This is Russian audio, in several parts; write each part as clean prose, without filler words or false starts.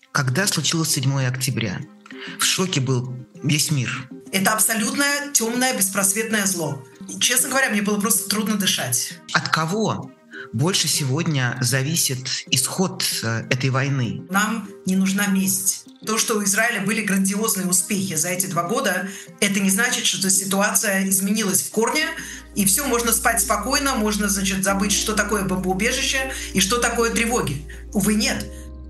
Когда случилось 7 октября? В шоке был весь мир. Это абсолютное темное, беспросветное зло. И, честно говоря, мне было просто трудно дышать. От кого больше сегодня зависит исход этой войны? Нам не нужна месть. То, что у Израиля были грандиозные успехи за эти 2 года, это не значит, что ситуация изменилась в корне, и все, можно спать спокойно, можно, забыть, что такое бомбоубежище и что такое тревоги. Увы, нет.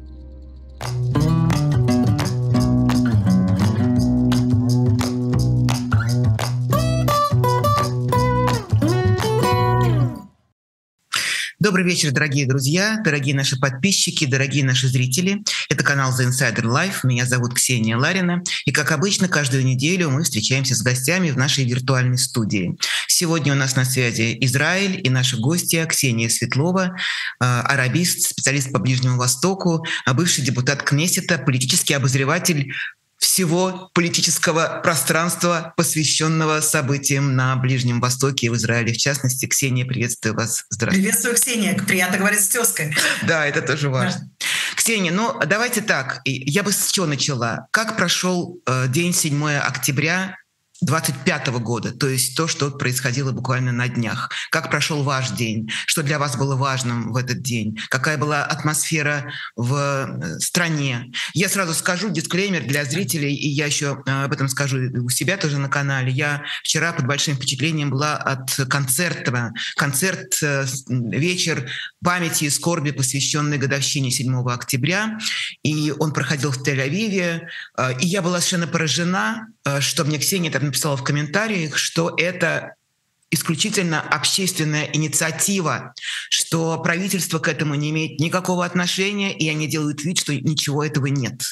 Добрый вечер, дорогие друзья, дорогие наши подписчики, дорогие наши зрители. Это канал The Insider Life. Меня зовут Ксения Ларина. И, как обычно, каждую неделю мы встречаемся с гостями в нашей виртуальной студии. Сегодня у нас на связи Израиль и наша гостья Ксения Светлова, арабист, специалист по Ближнему Востоку, бывший депутат Кнессета, политический обозреватель всего политического пространства, посвященного событиям на Ближнем Востоке и в Израиле. В частности, Ксения, приветствую вас. Здравствуйте. Приветствую, Ксения. Приятно говорить с тезкой. Да, это тоже важно. Да. Ксения, давайте так. Я бы с чего начала. Как прошел день 7 октября 25 года, то есть то, что происходило буквально на днях. Как прошел ваш день? Что для вас было важным в этот день? Какая была атмосфера в стране? Я сразу скажу, дисклеймер для зрителей, и я еще об этом скажу у себя тоже на канале. Я вчера под большим впечатлением была от концерта. Концерт «Вечер памяти и скорби», посвященный годовщине 7 октября. И он проходил в Тель-Авиве. И я была совершенно поражена, что мне Ксения там написала в комментариях, что это исключительно общественная инициатива, что правительство к этому не имеет никакого отношения, и они делают вид, что ничего этого нет.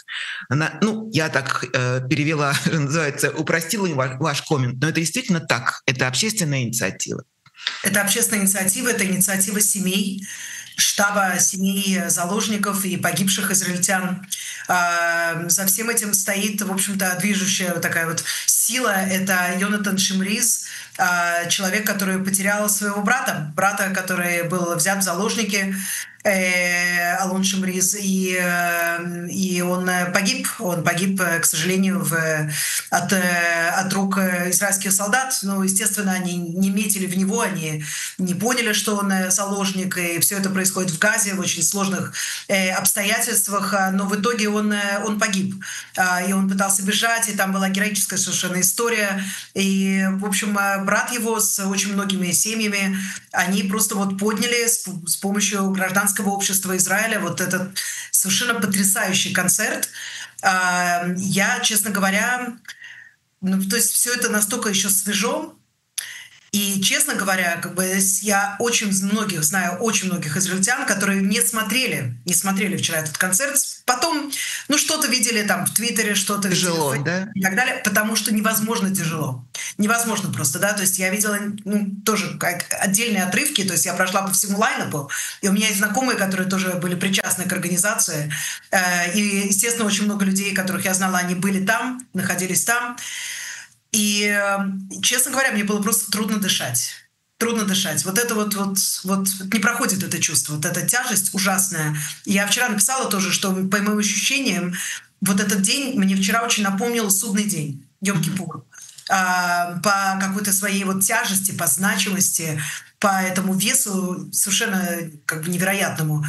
Я так перевела, что называется, упростила ваш коммент, но это действительно так, это общественная инициатива. Это общественная инициатива, это инициатива семей, штаба семей заложников и погибших израильтян. За всем этим стоит, в общем-то, движущая такая вот сила. Это Йонатан Шимриз, человек, который потерял своего брата, который был взят в заложники, Алон Шимриз, и он погиб. Он погиб, к сожалению, от рук израильских солдат. Естественно, они не метили в него, они не поняли, что он заложник, и все это происходит в Газе в очень сложных обстоятельствах, но в итоге он погиб. И он пытался бежать, и там была героическая совершенно история. И, в общем, брат его с очень многими семьями, они просто подняли с помощью гражданского общества Израиля вот этот совершенно потрясающий концерт. Я, честно говоря, то есть все это настолько еще свежо. И, честно говоря, я знаю очень многих израильтян, которые не смотрели вчера этот концерт. Потом, что-то видели там в Твиттере, что-то тяжело, видели да? И так далее, потому что невозможно тяжело. Невозможно просто, да. То есть я видела тоже как отдельные отрывки, то есть я прошла по всему лайнапу, и у меня есть знакомые, которые тоже были причастны к организации. И, естественно, очень много людей, которых я знала, они были там, находились там. И, честно говоря, мне было просто трудно дышать. Трудно дышать. Вот это вот не проходит это чувство, вот эта тяжесть ужасная. Я вчера написала тоже, что, по моим ощущениям, вот этот день мне вчера очень напомнил судный день, Йом-Кипур. По какой-то своей тяжести, по значимости, по этому весу совершенно невероятному.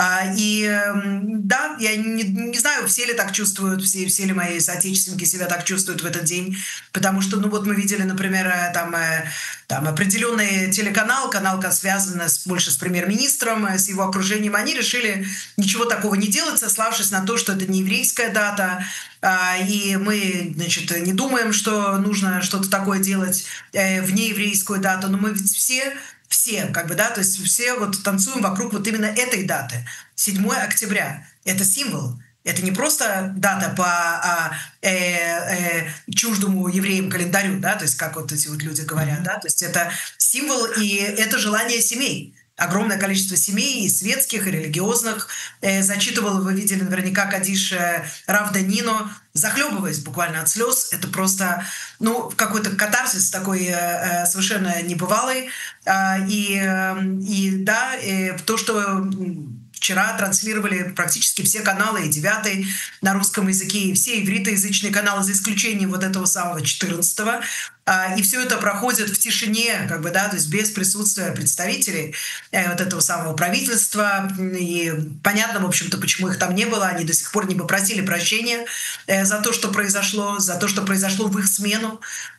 Да, я не знаю, все ли так чувствуют, все ли мои соотечественники себя так чувствуют в этот день, потому что, мы видели, например, там определенный канал, связанный больше с премьер-министром, с его окружением, они решили ничего такого не делать, сославшись на то, что это не еврейская дата, и мы, не думаем, что нужно что-то такое делать в нееврейскую дату, но мы ведь все, то есть все танцуем вокруг именно этой даты. 7 октября — это символ. Это не просто дата по чуждому евреям календарю, да, то есть как эти люди говорят, да, то есть это символ, и это желание семей. Огромное количество семей, и светских, и религиозных. Вы видели наверняка кадиш Рав Данино, захлебываясь буквально от слез. Это просто какой-то катарсис такой совершенно небывалый. И то, что вчера транслировали практически все каналы, и 9 на русском языке, и все ивритоязычные каналы, за исключением вот этого самого 14-го. И все это проходит в тишине, как бы, да, то есть без присутствия представителей вот этого самого правительства. И понятно, в общем-то, почему их там не было. Они до сих пор не попросили прощения за то, что произошло в их смену.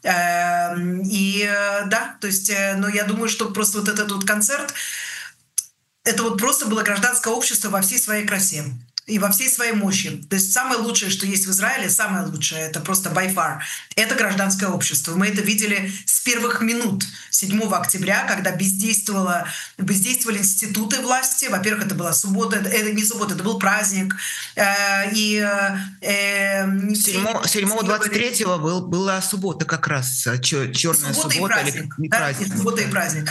Да, то есть, но я думаю, что просто вот этот вот концерт, это вот просто было гражданское общество во всей своей красе и во всей своей мощи. То есть самое лучшее, что есть в Израиле, самое лучшее, это просто by far, это гражданское общество. Мы это видели с первых минут 7 октября, когда бездействовали институты власти. Во-первых, это была суббота, это не суббота, это был праздник. 7-23 была суббота как раз, черная суббота. Суббота и праздник.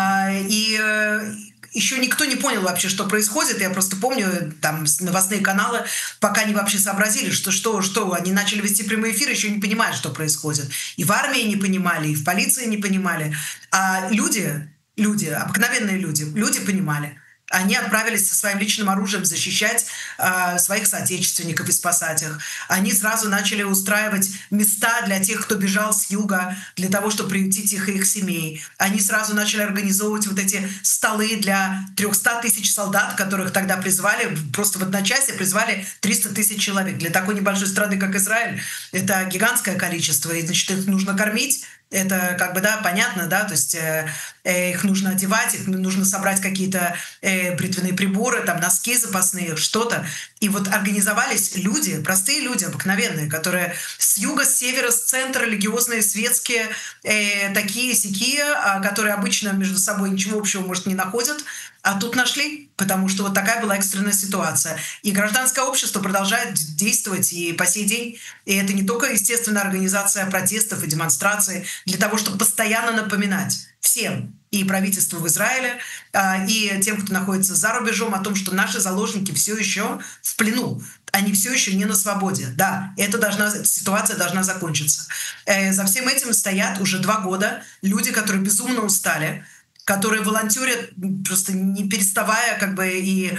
Еще никто не понял вообще, что происходит. Я просто помню, там новостные каналы пока не вообще сообразили, что они начали вести прямой эфир, еще не понимают, что происходит. И в армии не понимали, и в полиции не понимали. А люди, обыкновенные люди понимали. Они отправились со своим личным оружием защищать своих соотечественников и спасать их. Они сразу начали устраивать места для тех, кто бежал с юга, для того, чтобы приютить их и их семей. Они сразу начали организовывать вот эти столы для 300 тысяч солдат, которых тогда призвали, просто в одночасье призвали 300 тысяч человек. Для такой небольшой страны, как Израиль, это гигантское количество, и, значит, их нужно кормить. Это как бы, да, понятно, да, то есть их нужно одевать, их нужно собрать какие-то бритвенные приборы, там, носки запасные, что-то. И вот организовались люди, простые люди, обыкновенные, которые с юга, с севера, с центра, религиозные, светские, такие-сякие, которые обычно между собой ничего общего, может, не находят, а тут нашли, потому что вот такая была экстренная ситуация. И гражданское общество продолжает действовать и по сей день. И это не только, естественно, организация протестов и демонстраций для того, чтобы постоянно напоминать всем, и правительству в Израиле, и тем, кто находится за рубежом, о том, что наши заложники все еще в плену. Они все еще не на свободе. Да, эта ситуация должна закончиться. За всем этим стоят уже 2 года люди, которые безумно устали, которые волонтерят просто не переставая, как бы, и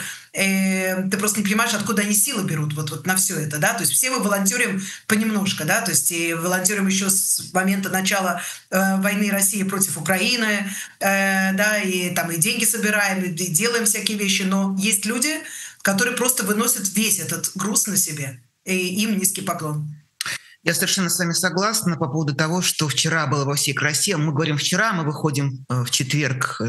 ты просто не понимаешь, откуда они силы берут вот на все это, да, то есть все мы волонтерим понемножку, да, то есть и волонтерим еще с момента начала войны России против Украины, да, и там и деньги собираем, и делаем всякие вещи, но есть люди, которые просто выносят весь этот груз на себе, и им низкий поклон. Я совершенно с вами согласна по поводу того, что вчера было во всей красе. Мы говорим вчера, мы выходим в четверг,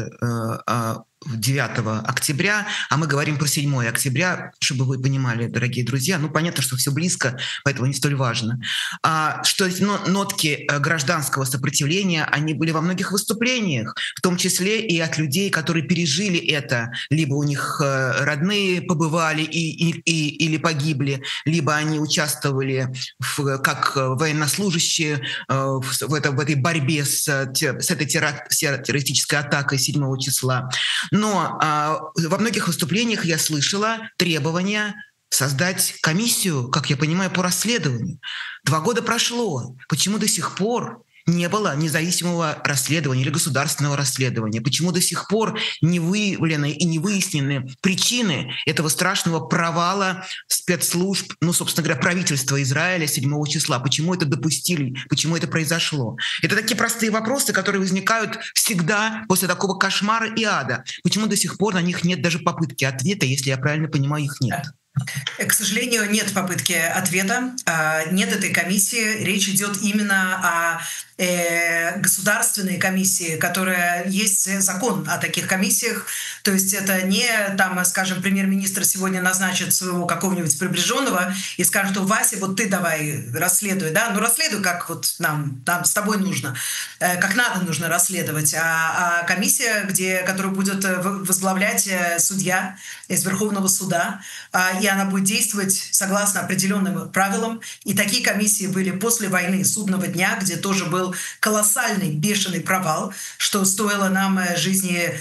9 октября, а мы говорим про 7 октября, чтобы вы понимали, дорогие друзья. Ну, понятно, что все близко, поэтому не столь важно. Что эти нотки гражданского сопротивления, они были во многих выступлениях, в том числе и от людей, которые пережили это. Либо у них родные побывали или погибли, либо они участвовали как военнослужащие в этой борьбе с этой террористической атакой 7 числа. Но во многих выступлениях я слышала требования создать комиссию, как я понимаю, по расследованию. 2 года прошло. Почему до сих пор не было независимого расследования или государственного расследования? Почему до сих пор не выявлены и не выяснены причины этого страшного провала спецслужб, собственно говоря, правительства Израиля 7 числа? Почему это допустили? Почему это произошло? Это такие простые вопросы, которые возникают всегда после такого кошмара и ада. Почему до сих пор на них нет даже попытки ответа, если я правильно понимаю, их нет? К сожалению, нет попытки ответа, нет этой комиссии. Речь идет именно о государственной комиссии, которая есть закон о таких комиссиях. То есть это не, там, скажем, премьер-министр сегодня назначит своего какого-нибудь приближенного и скажет, что Вася, вот ты давай расследуй, да, расследуй, как вот нам с тобой нужно, как надо нужно расследовать. А комиссия, которую будет возглавлять судья из Верховного суда, и она будет действовать согласно определенным правилам. И такие комиссии были после войны, судного дня, где тоже был был колоссальный, бешеный провал, что стоило нам жизни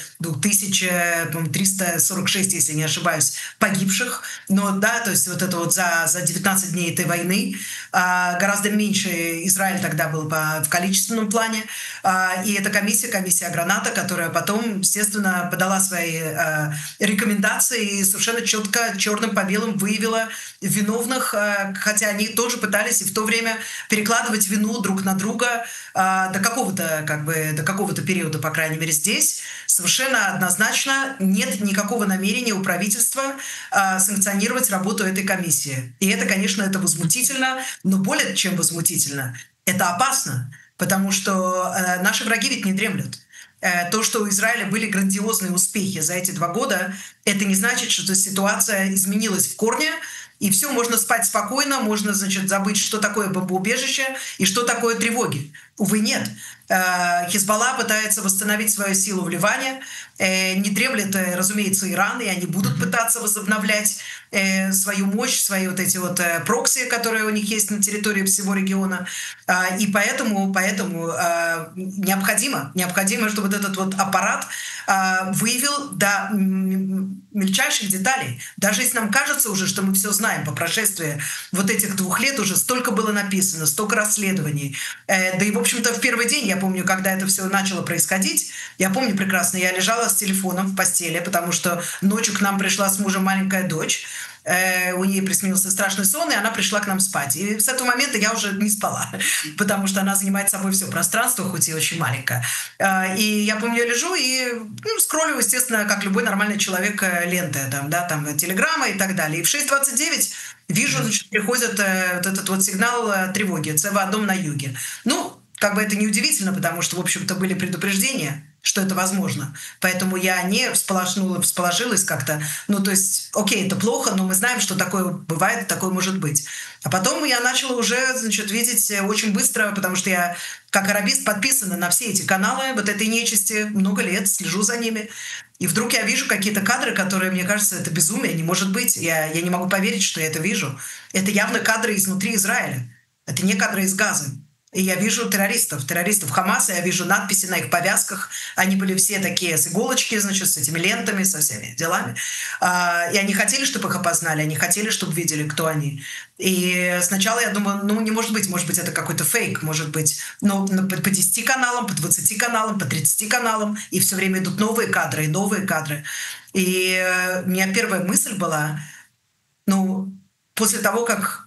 2346, если не ошибаюсь, погибших. Но да, то есть вот это вот за 19 дней этой войны гораздо меньше Израиль тогда был в количественном плане. И эта комиссия Граната, которая потом, естественно, подала свои рекомендации и совершенно четко, черным по белым выявила виновных, хотя они тоже пытались и в то время перекладывать вину друг на друга до какого-то периода, по крайней мере, здесь. Совершенно однозначно нет никакого намерения у правительства санкционировать работу этой комиссии. И это, конечно, это возмутительно, но более чем возмутительно, это опасно, потому что наши враги ведь не дремлют. То, что у Израиля были грандиозные успехи за эти 2 года, это не значит, что ситуация изменилась в корне, и все, можно спать спокойно, можно, забыть, что такое бомбоубежище и что такое тревоги. Увы, нет. Хизбалла пытается восстановить свою силу в Ливане. Не дремлет, разумеется, Иран, и они будут пытаться возобновлять свою мощь, свои вот эти вот прокси, которые у них есть на территории всего региона. И поэтому необходимо, чтобы вот этот вот аппарат выявил до мельчайших деталей. Даже если нам кажется уже, что мы все знаем по прошествии вот этих 2 лет, уже столько было написано, столько расследований. Да и, в общем-то, в первый день, я помню, когда это все начало происходить, я помню прекрасно, я лежала с телефоном в постели, потому что ночью к нам пришла с мужем маленькая дочь, у нее приснился страшный сон, и она пришла к нам спать. И с этого момента я уже не спала, потому что она занимает собой все пространство, хоть и очень маленькое. И я помню, я лежу и скроллю, естественно, как любой нормальный человек, ленты, там телеграмма и так далее. И в 6:29 вижу, приходит вот этот вот сигнал тревоги, ЦВА «Дом на юге». Это неудивительно, потому что, в общем-то, были предупреждения, что это возможно. Поэтому я не всположилась как-то. Окей, это плохо, но мы знаем, что такое бывает, такое может быть. А потом я начала уже, видеть очень быстро, потому что я, как арабист, подписана на все эти каналы вот этой нечисти, много лет, слежу за ними. И вдруг я вижу какие-то кадры, которые, мне кажется, это безумие, не может быть. Я не могу поверить, что я это вижу. Это явно кадры изнутри Израиля. Это не кадры из Газы. И я вижу террористов Хамаса, я вижу надписи на их повязках. Они были все такие с иголочки, с этими лентами, со всеми делами. И они хотели, чтобы их опознали, они хотели, чтобы видели, кто они. И сначала я думаю, не может быть это какой-то фейк, может быть, по 10 каналам, по 20 каналам, по 30 каналам, и все время идут новые кадры. И у меня первая мысль была, после того, как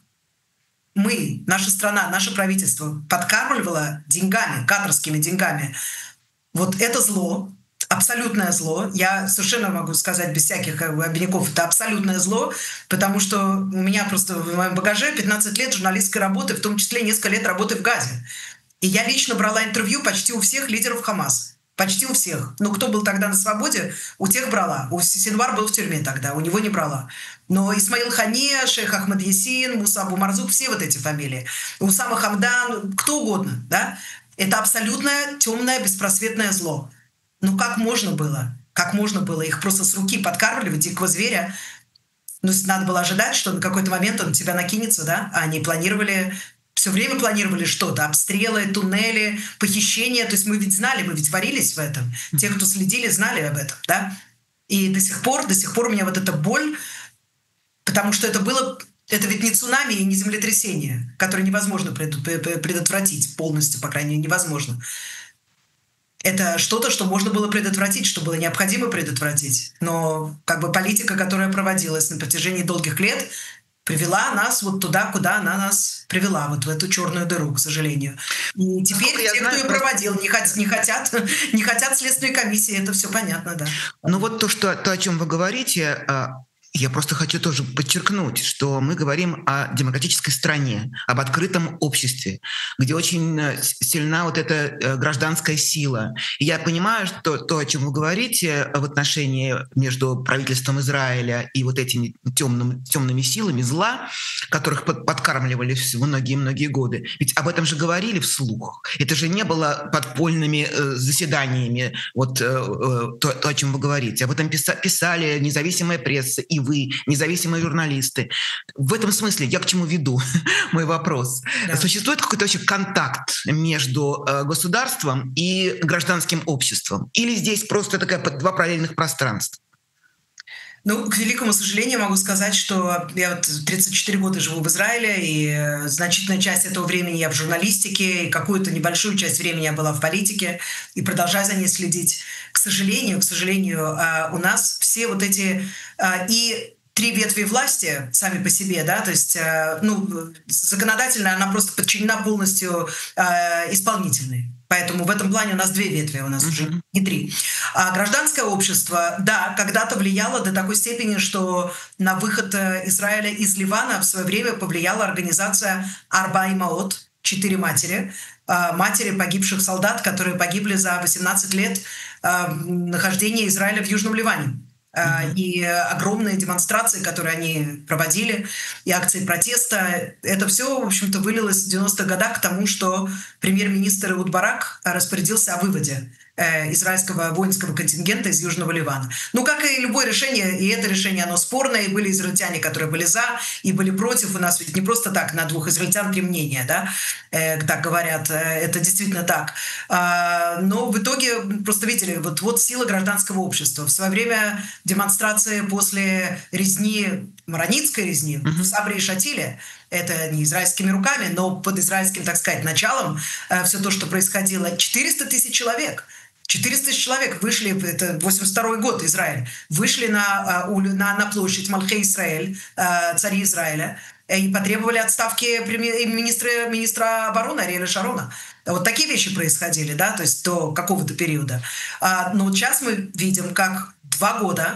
наша страна, наше правительство подкармливало деньгами, катарскими деньгами, вот это зло, абсолютное зло, я совершенно могу сказать без всяких обиняков, это абсолютное зло, потому что у меня просто в моем багаже 15 лет журналистской работы, в том числе несколько лет работы в Газе. И я лично брала интервью почти у всех лидеров Хамас. Почти у всех. Кто был тогда на свободе, у тех брала. Синвар был в тюрьме тогда, у него не брала. Но Исмаил Хания, шейх Ахмад Ясин, Муса Абу Марзук, все вот эти фамилии. Усама Хамдан, кто угодно. Да? Это абсолютное темное беспросветное зло. Как можно было? Как можно было их просто с руки подкармливать, дикого зверя? Надо было ожидать, что на какой-то момент он на тебя накинется, да? А они все время планировали что-то, обстрелы, туннели, похищения. То есть мы ведь варились в этом. Те, кто следили, знали об этом, да? И до сих пор у меня вот эта боль, потому что это ведь не цунами и не землетрясение, которое невозможно предотвратить полностью, по крайней мере, невозможно. Это что-то, что можно было предотвратить, что было необходимо предотвратить. Но политика, которая проводилась на протяжении долгих лет, привела нас вот туда, куда она нас привела, вот в эту черную дыру, к сожалению. И теперь кто ее проводил, не хотят следственной комиссии, это все понятно, да. То, о чем вы говорите, я просто хочу тоже подчеркнуть, что мы говорим о демократической стране, об открытом обществе, где очень сильна вот эта гражданская сила. И я понимаю, что то, о чем вы говорите в отношении между правительством Израиля и вот этими темными силами зла, которых подкармливали многие-многие годы, ведь об этом же говорили вслух. Это же не было подпольными заседаниями, то, о чем вы говорите. Об этом писали независимая пресса и вы, независимые журналисты. В этом смысле я к чему веду мой вопрос. Да. Существует какой-то вообще контакт между государством и гражданским обществом? Или здесь просто два параллельных пространства? Ну, к великому сожалению, могу сказать, что я 34 года живу в Израиле, и значительная часть этого времени я в журналистике, и какую-то небольшую часть времени я была в политике, и продолжаю за ней следить. К сожалению, у нас все вот эти и 3 ветви власти сами по себе, да, то есть, законодательно она просто подчинена полностью исполнительной. Поэтому в этом плане у нас 2 ветви, у нас уже не 3. А гражданское общество, да, когда-то влияло до такой степени, что на выход Израиля из Ливана в свое время повлияла организация Арба Имаот, 4 матери, матери погибших солдат, которые погибли за 18 лет нахождения Израиля в Южном Ливане. И огромные демонстрации, которые они проводили, и акции протеста, это все, в общем-то, вылилось в 90-х годах к тому, что премьер-министр Эхуд Барак распорядился о выводе израильского воинского контингента из Южного Ливана. Ну, как и любое решение, и это решение, оно спорное, и были израильтяне, которые были за, и были против. У нас ведь не просто так на 2 израильтян 3 мнения, да, так говорят, это действительно так. Но в итоге, просто видели, вот сила гражданского общества. В свое время демонстрации после резни, мароницкой резни в Сабре и Шатиле, это не израильскими руками, но под израильским, так сказать, началом, все то, что происходило, 400 тысяч человек. 400 тысяч человек вышли, это 82-й год, Израиль, вышли на площадь Малхей-Исраэль, цари Израиля, и потребовали отставки министра обороны Ариэля Шарона. Вот такие вещи происходили, да, то есть до какого-то периода. Но вот сейчас мы видим, как 2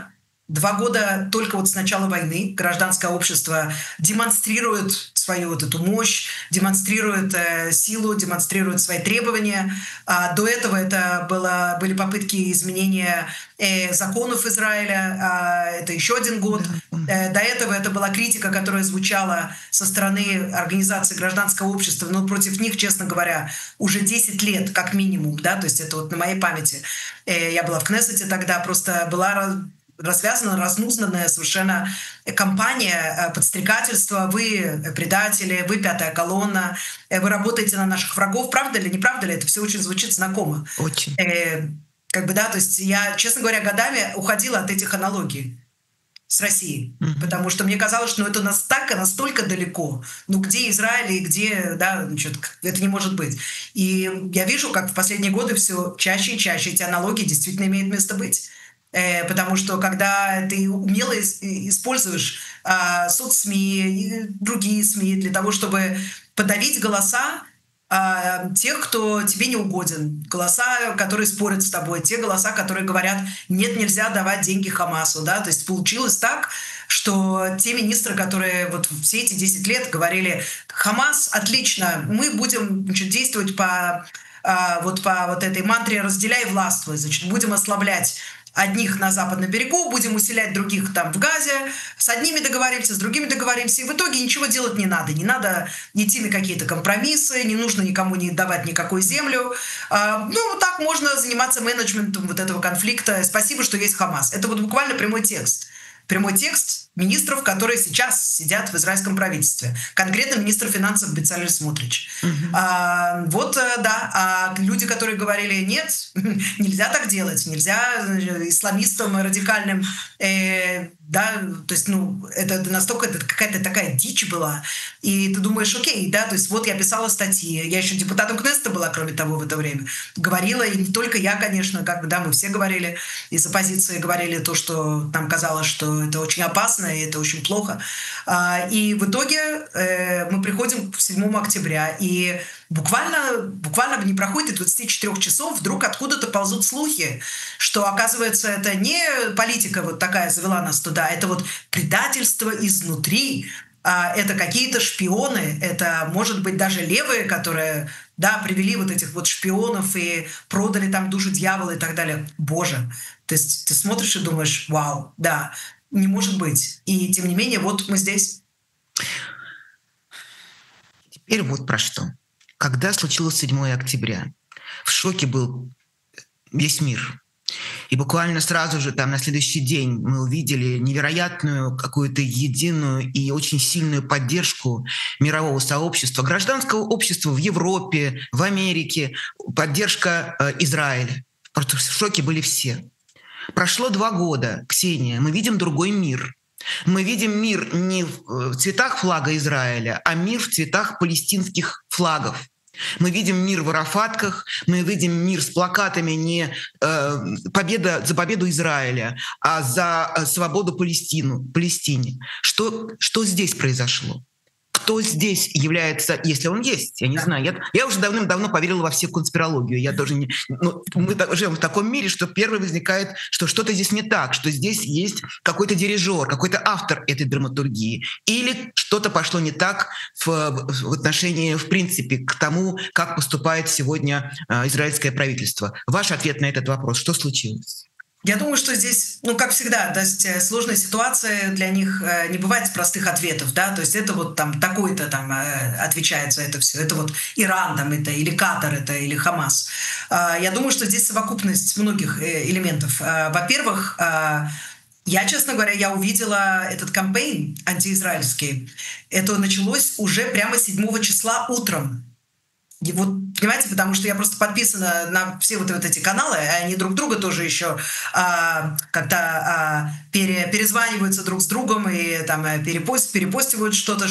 года только вот с начала войны гражданское общество демонстрирует свою вот эту мощь, демонстрирует силу, демонстрирует свои требования. До этого это были попытки изменения законов Израиля. Это еще 1 год. До этого это была критика, которая звучала со стороны организаций гражданского общества. Но против них, честно говоря, уже 10 лет как минимум. Да? То есть это вот на моей памяти. Я была в Кнессете тогда, просто была развязана, разнузданная совершенно кампания подстрекательства. Вы предатели, вы 5-я колонна, вы работаете на наших врагов. Правда ли, неправда ли? Это все очень звучит знакомо. Очень. То есть я, честно говоря, годами уходила от этих аналогий с Россией, потому что мне казалось, что это настолько далеко. Ну где Израиль и где, да, это не может быть. И я вижу, как в последние годы все чаще и чаще эти аналогии действительно имеют место быть. Потому что когда ты умело используешь соцСМИ и другие СМИ для того, чтобы подавить голоса тех, кто тебе не угоден, голоса, которые спорят с тобой, те голоса, которые говорят, нет, нельзя давать деньги Хамасу, да, то есть получилось так, что те министры, которые вот все эти 10 лет говорили, Хамас, отлично, мы будем, значит, действовать по вот этой мантре «разделяй, властвуй», значит, будем ослаблять одних на западном берегу, будем усилять других там в Газе, с одними договоримся, с другими договоримся, и в итоге ничего делать не надо. Не надо идти на какие-то компромиссы, не нужно никому не давать никакую землю. Вот так можно заниматься менеджментом вот этого конфликта. Спасибо, что есть Хамас. Это вот буквально прямой текст. Прямой текст министров, которые сейчас сидят в израильском правительстве. Конкретно министр финансов Бецалель Смотрич. Люди, которые говорили, нет, нельзя так делать, нельзя исламистам радикальным, то есть, это настолько это какая-то такая дичь была. И ты думаешь, окей, да, то есть вот я писала статьи, я еще депутатом Кнессета была, кроме того, в это время. Говорила, и не только я, конечно, мы все говорили, из оппозиции говорили то, что нам казалось, что это очень опасно, и это очень плохо. И в итоге мы приходим к 7 октября, и буквально не проходит и 24 часов, вдруг откуда-то ползут слухи, что, оказывается, это не политика вот такая завела нас туда, это вот предательство изнутри, это какие-то шпионы, это, может быть, даже левые, которые, да, привели вот этих вот шпионов и продали там душу дьявола и так далее. Боже, то есть ты смотришь и думаешь, вау, да, не может быть. И тем не менее, вот мы здесь. Теперь вот про что. Когда случилось 7 октября, в шоке был весь мир. И буквально сразу же там на следующий день мы увидели невероятную какую-то единую и очень сильную поддержку мирового сообщества, гражданского общества в Европе, в Америке, поддержка Израиля. Просто в шоке были все. Прошло 2 года, Ксения, мы видим другой мир. Мы видим мир не в цветах флага Израиля, а мир в цветах палестинских флагов. Мы видим мир в Арафатках, мы видим мир с плакатами не победа за победу Израиля, а за свободу Палестине. Что здесь произошло? Кто здесь является, если он есть, я не знаю. Я уже давным-давно поверила во всю конспирологию. Я тоже не, мы живем в таком мире, что первое возникает, что что-то здесь не так, что здесь есть какой-то дирижер, какой-то автор этой драматургии. Или что-то пошло не так в отношении, в принципе, к тому, как поступает сегодня израильское правительство. Ваш ответ на этот вопрос. Что случилось? Я думаю, что здесь, как всегда, то есть сложная ситуация, для них не бывает простых ответов, да, то есть это вот там такой-то там отвечает за это все, это вот Иран там это, или Катар это, или Хамас. Я думаю, что здесь совокупность многих элементов. Во-первых, я, честно говоря, я увидела этот кампейн антиизраильский. Это началось уже прямо 7 числа утром. И вот, понимаете, потому что я просто подписана на все вот эти каналы, они друг друга тоже еще как-то перезваниваются друг с другом и там перепостивают что-то,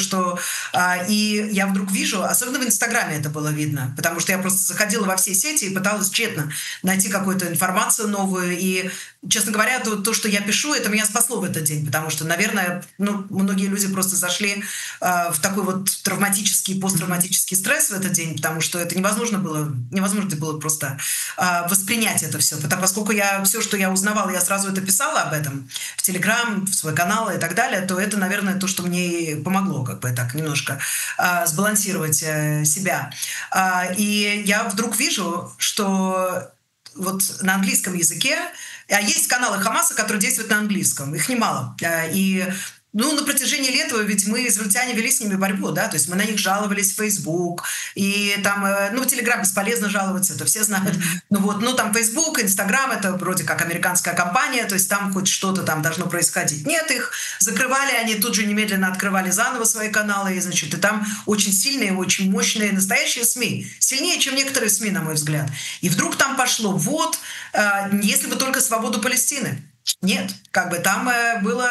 и я вдруг вижу, особенно в Инстаграме это было видно, потому что я просто заходила во все сети и пыталась тщетно найти какую-то информацию новую, и, честно говоря, то, что я пишу, это меня спасло в этот день, потому что, наверное, многие люди просто зашли в такой вот травматический, посттравматический стресс в этот день, потому что это невозможно было просто воспринять это все. Поскольку все, что я узнавала, я сразу это писала об этом в Телеграм, в свой канал и так далее, то это, наверное, то, что мне помогло как бы так немножко сбалансировать себя. И я вдруг вижу, что вот на английском языке есть каналы Хамаса, которые действуют на английском, их немало. И на протяжении лет ведь мы, израильтяне, вели с ними борьбу, да, то есть мы на них жаловались в Facebook, и там, в Telegram бесполезно жаловаться, это все знают, там Facebook, Instagram, это вроде как американская компания, то есть там хоть что-то там должно происходить. Нет, их закрывали, они тут же немедленно открывали заново свои каналы, и там очень сильные, очень мощные, настоящие СМИ, сильнее, чем некоторые СМИ, на мой взгляд. И вдруг там пошло, если бы только свободу Палестины. Нет, как бы там было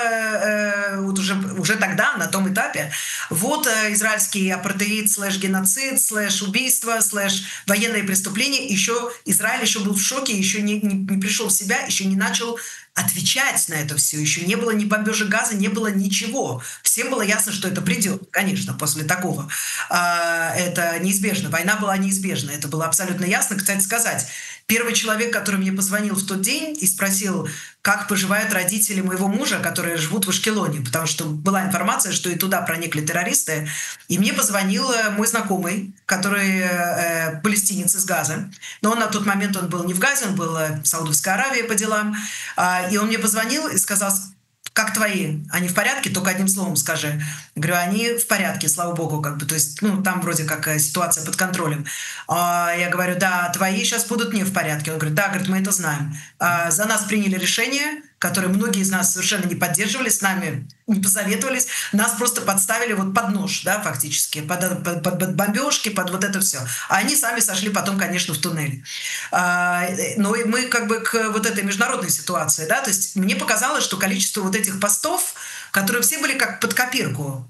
уже тогда, на том этапе, израильский апартеид, /геноцид, /убийство, /военные преступления, Израиль еще был в шоке, еще не пришел в себя, еще не начал отвечать на это все. Еще не было ни бомбежек Газа, не было ничего. Всем было ясно, что это придет, конечно, после такого. Это неизбежно. Война была неизбежна. Это было абсолютно ясно. Кстати сказать, первый человек, который мне позвонил в тот день и спросил, как поживают родители моего мужа, которые живут в Ашкелоне, потому что была информация, что и туда проникли террористы. И мне позвонил мой знакомый, который палестинец из Газа. Но он на тот момент был не в Газе, он был в Саудовской Аравии по делам. И он мне позвонил и сказал: как твои? Они в порядке? Только одним словом скажи. Я говорю, они в порядке, слава богу, как бы. То есть, там вроде как ситуация под контролем. Я говорю, да, твои сейчас будут не в порядке. Он говорит, да, говорит, мы это знаем. За нас приняли решение, которое многие из нас совершенно не поддерживали, с нами не посоветовались. Нас просто подставили под нож, да, фактически, под бомбежки, под вот это все. А они сами сошли потом, конечно, в туннель. Но мы как бы к вот этой международной ситуации, да, то есть мне показалось, что количество вот этих постов, которые все были как под копирку,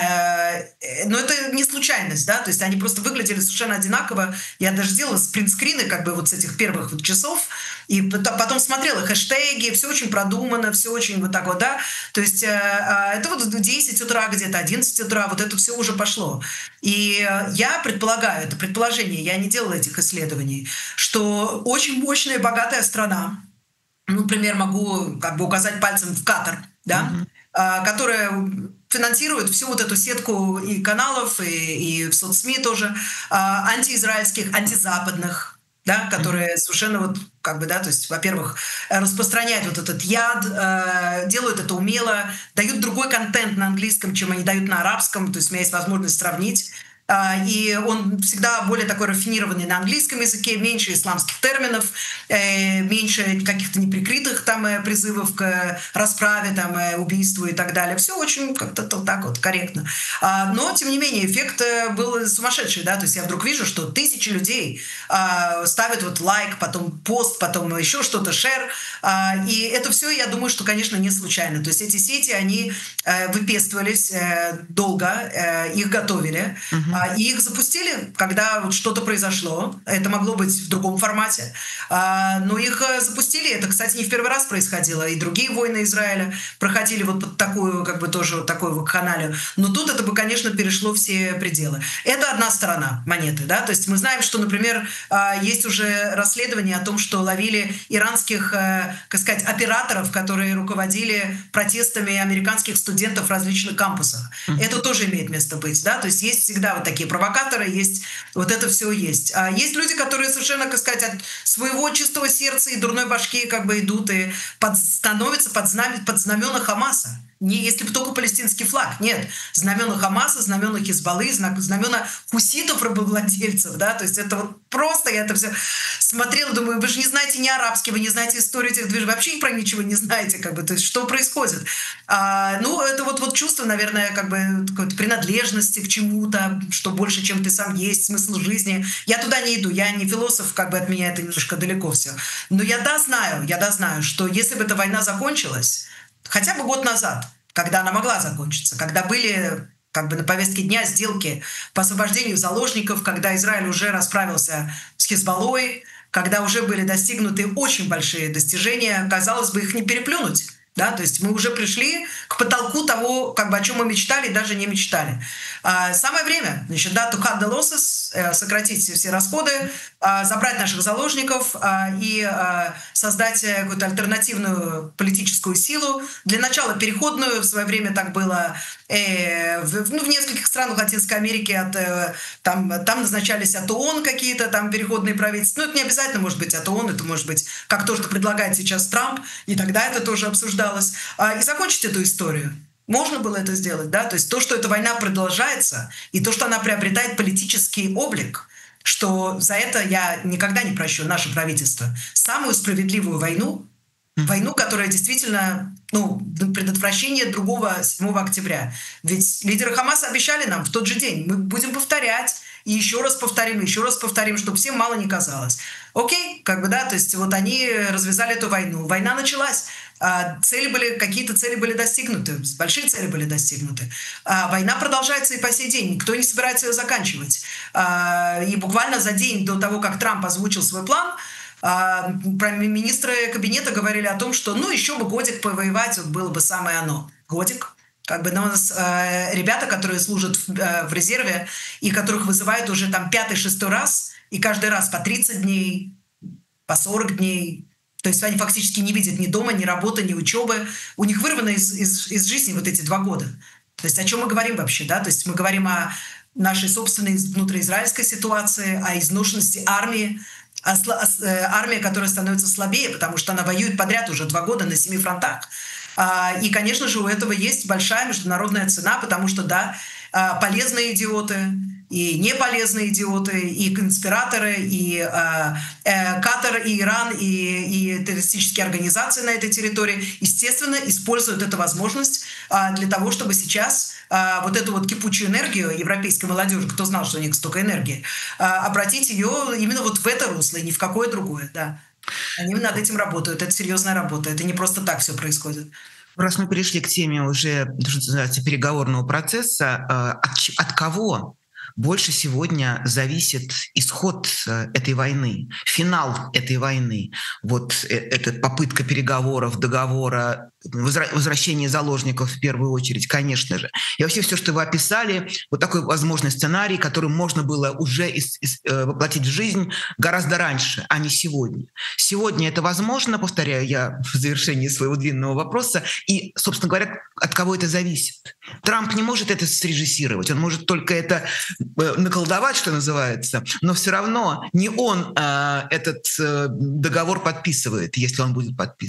но это не случайность, да, то есть они просто выглядели совершенно одинаково. Я даже делала спринтскрины как бы с этих первых часов, и потом смотрела хэштеги, все очень продумано, все очень вот так вот, да, то есть это 10 утра где-то, 11 утра, вот это все уже пошло. И я предполагаю, это предположение, я не делала этих исследований, что очень мощная и богатая страна, например, могу как бы указать пальцем в Катар, да, которая финансирует всю вот эту сетку и каналов, и в соцсми тоже, антиизраильских, антизападных, да, которые совершенно как бы, да, то есть, во-первых, распространяют вот этот яд, делают это умело, дают другой контент на английском, чем они дают на арабском, то есть у меня есть возможность сравнить. и он всегда более такой рафинированный на английском языке, меньше исламских терминов, меньше каких-то неприкрытых там призывов к расправе, там, убийству и так далее. Все очень как-то так вот корректно. Но, тем не менее, эффект был сумасшедший, да, то есть я вдруг вижу, что тысячи людей ставят вот лайк, потом пост, потом еще что-то, шер, и это все, я думаю, что, конечно, не случайно. То есть эти сети, они выпестывались долго, их готовили, и их запустили, когда вот что-то произошло. Это могло быть в другом формате. Но их запустили. Это, кстати, не в первый раз происходило. И другие войны Израиля проходили вот под такую, как бы тоже вот такую вакханалию. Но тут это бы, конечно, перешло все пределы. Это одна сторона монеты, да. То есть мы знаем, что, например, есть уже расследование о том, что ловили иранских, как сказать, операторов, которые руководили протестами американских студентов в различных кампусах. Это тоже имеет место быть, да. То есть есть всегда вот такие провокаторы, есть вот это все есть. А есть люди, которые совершенно, как сказать, от своего чистого сердца и дурной башки как бы идут и становятся под знамена Хамаса. Не если бы только палестинский флаг. Нет. Знамена Хамаса, знамена Хизбаллы, знамена хуситов, рабовладельцев. Да? То есть это вот просто я это все смотрела, думаю, вы же не знаете ни арабский, вы не знаете историю этих движений, вообще про ничего не знаете, как бы, то есть что происходит. Ну, это вот чувство, наверное, как бы какой-то принадлежности к чему-то, что больше, чем ты сам есть, смысл жизни. Я туда не иду, я не философ, как бы от меня это немножко далеко все. Но я знаю, что если бы эта война закончилась, хотя бы год назад, когда она могла закончиться, когда были как бы на повестке дня сделки по освобождению заложников, когда Израиль уже расправился с Хизбаллой, когда уже были достигнуты очень большие достижения, казалось бы, их не переплюнуть. Да? То есть мы уже пришли к потолку того, как бы, о чем мы мечтали, даже не мечтали. Самое время, значит, да, to cut the losses, сократить все расходы, забрать наших заложников и создать какую-то альтернативную политическую силу. Для начала переходную, в свое время так было в нескольких странах Латинской Америки, там назначались от ООН какие-то там переходные правительства. Ну, это не обязательно может быть от ООН, это может быть, как то, что предлагает сейчас Трамп, и тогда это тоже обсуждалось. И закончить эту историю. Можно было это сделать, да? То есть то, что эта война продолжается, и то, что она приобретает политический облик, что за это я никогда не прощу наше правительство. Самую справедливую войну, которая действительно, предотвращение другого 7 октября. Ведь лидеры Хамаса обещали нам в тот же день, мы будем повторять, и еще раз повторим, чтобы всем мало не казалось. Окей, как бы, да, то есть вот они развязали эту войну. Война началась. Какие-то цели были достигнуты, большие цели были достигнуты. Война продолжается и по сей день, никто не собирается ее заканчивать. И буквально за день до того, как Трамп озвучил свой план, министры кабинета говорили о том, что еще бы годик повоевать, вот было бы самое оно. Годик. Как бы, у нас ребята, которые служат в резерве и которых вызывают уже там 5-6 раз, и каждый раз по 30 дней, по 40 дней. То есть они фактически не видят ни дома, ни работы, ни учебы. У них вырвано из жизни вот эти 2 года. То есть о чем мы говорим вообще? Да? То есть мы говорим о нашей собственной внутриизраильской ситуации, о изношенности армии, армия, которая становится слабее, потому что она воюет подряд уже 2 года на 7 фронтах. И, конечно же, у этого есть большая международная цена, потому что, да, полезные идиоты и неполезные идиоты, и конспираторы, и Катар, и Иран, и террористические организации на этой территории, естественно, используют эту возможность для того, чтобы сейчас вот эту вот кипучую энергию европейской молодежи, кто знал, что у них столько энергии, обратить ее именно вот в это русло, и ни в какое другое, да. Они над этим работают, это серьезная работа, это не просто так все происходит. Раз мы перешли к теме уже, что называется, переговорного процесса, от кого больше сегодня зависит исход этой войны, финал этой войны? Вот эта попытка переговоров, договора, возвращение заложников в первую очередь, конечно же. И вообще все, что вы описали, вот такой возможный сценарий, который можно было уже воплотить в жизнь гораздо раньше, а не сегодня. Сегодня это возможно, повторяю я в завершении своего длинного вопроса, и, собственно говоря, от кого это зависит. Трамп не может это срежиссировать, он может только это наколдовать, что называется, но все равно не он этот договор подписывает, если он будет подписан.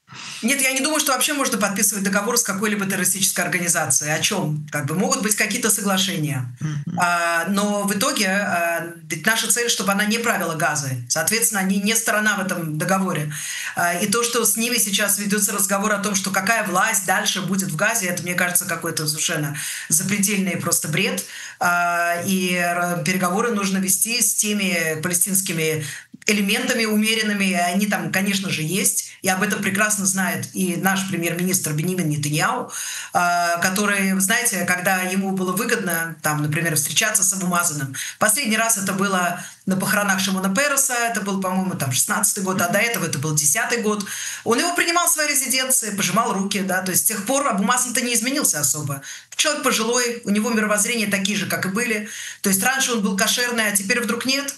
Нет, я не думаю, что вообще можно подписывать договор с какой-либо террористической организацией. О чем? Как бы могут быть какие-то соглашения. Но в итоге ведь наша цель, чтобы она не правила Газой. Соответственно, они не сторона в этом договоре. И то, что с ними сейчас ведется разговор о том, что какая власть дальше будет в Газе, это, мне кажется, какой-то совершенно запредельный просто бред. И переговоры нужно вести с теми палестинскими элементами умеренными. Они там, конечно же, есть. И об этом прекрасно знает и наш премьер-министр Беньямин Нетаньяху, который, знаете, когда ему было выгодно, там, например, встречаться с Абу Мазаном. Последний раз это было на похоронах Шимона Переса, это был, по-моему, там 16-й год, а до этого это был 10-й год. Он его принимал в своей резиденции, пожимал руки, да, то есть с тех пор Абу Мазан-то не изменился особо. Человек пожилой, у него мировоззрение такие же, как и были. То есть раньше он был кошерный, а теперь вдруг нет.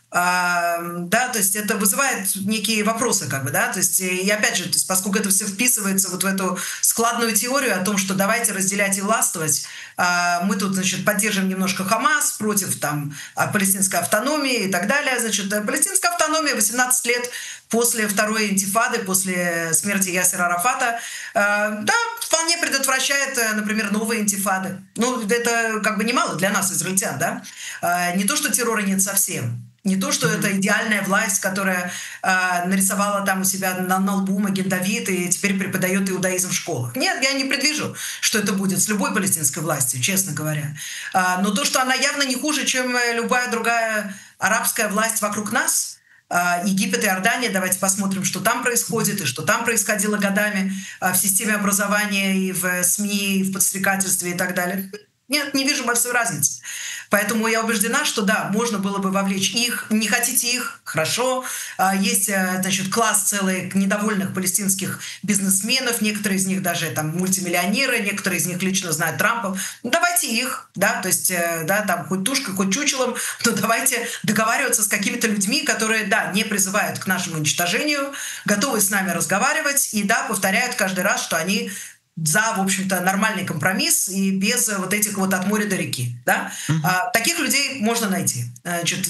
Да, то есть это вызывает некие вопросы, как бы, да, то есть и опять же, то есть, поскольку это все вписывается вот в эту складную теорию о том, что давайте разделять и властвовать, мы тут, значит, поддерживаем немножко Хамас против там палестинской автономии и так далее, значит, палестинская автономия 18 лет после второй интифады, после смерти Ясера Арафата, да, вполне предотвращает, например, новые интифады. Ну, это как бы немало для нас, израильтян, да, не то, что террора нет совсем. Не то, что это идеальная власть, которая нарисовала там у себя на лбу Маген Давид и теперь преподает иудаизм в школах. Нет, я не предвижу, что это будет с любой палестинской властью, честно говоря. Но то, что она явно не хуже, чем любая другая арабская власть вокруг нас, Египет и Иордания, давайте посмотрим, что там происходит и что там происходило годами в системе образования и в СМИ, и в подстрекательстве и так далее. Нет, не вижу большой разницы. Поэтому я убеждена, что да, можно было бы вовлечь их. Не хотите их? Хорошо. Есть, значит, класс целый недовольных палестинских бизнесменов. Некоторые из них даже там мультимиллионеры, некоторые из них лично знают Трампа. Ну, давайте их, да, то есть, да, там хоть тушкой, хоть чучелом, но давайте договариваться с какими-то людьми, которые, да, не призывают к нашему уничтожению, готовы с нами разговаривать и, да, повторяют каждый раз, что они за, в общем-то, нормальный компромисс и без вот этих вот от моря до реки. Да? Таких людей можно найти. Значит,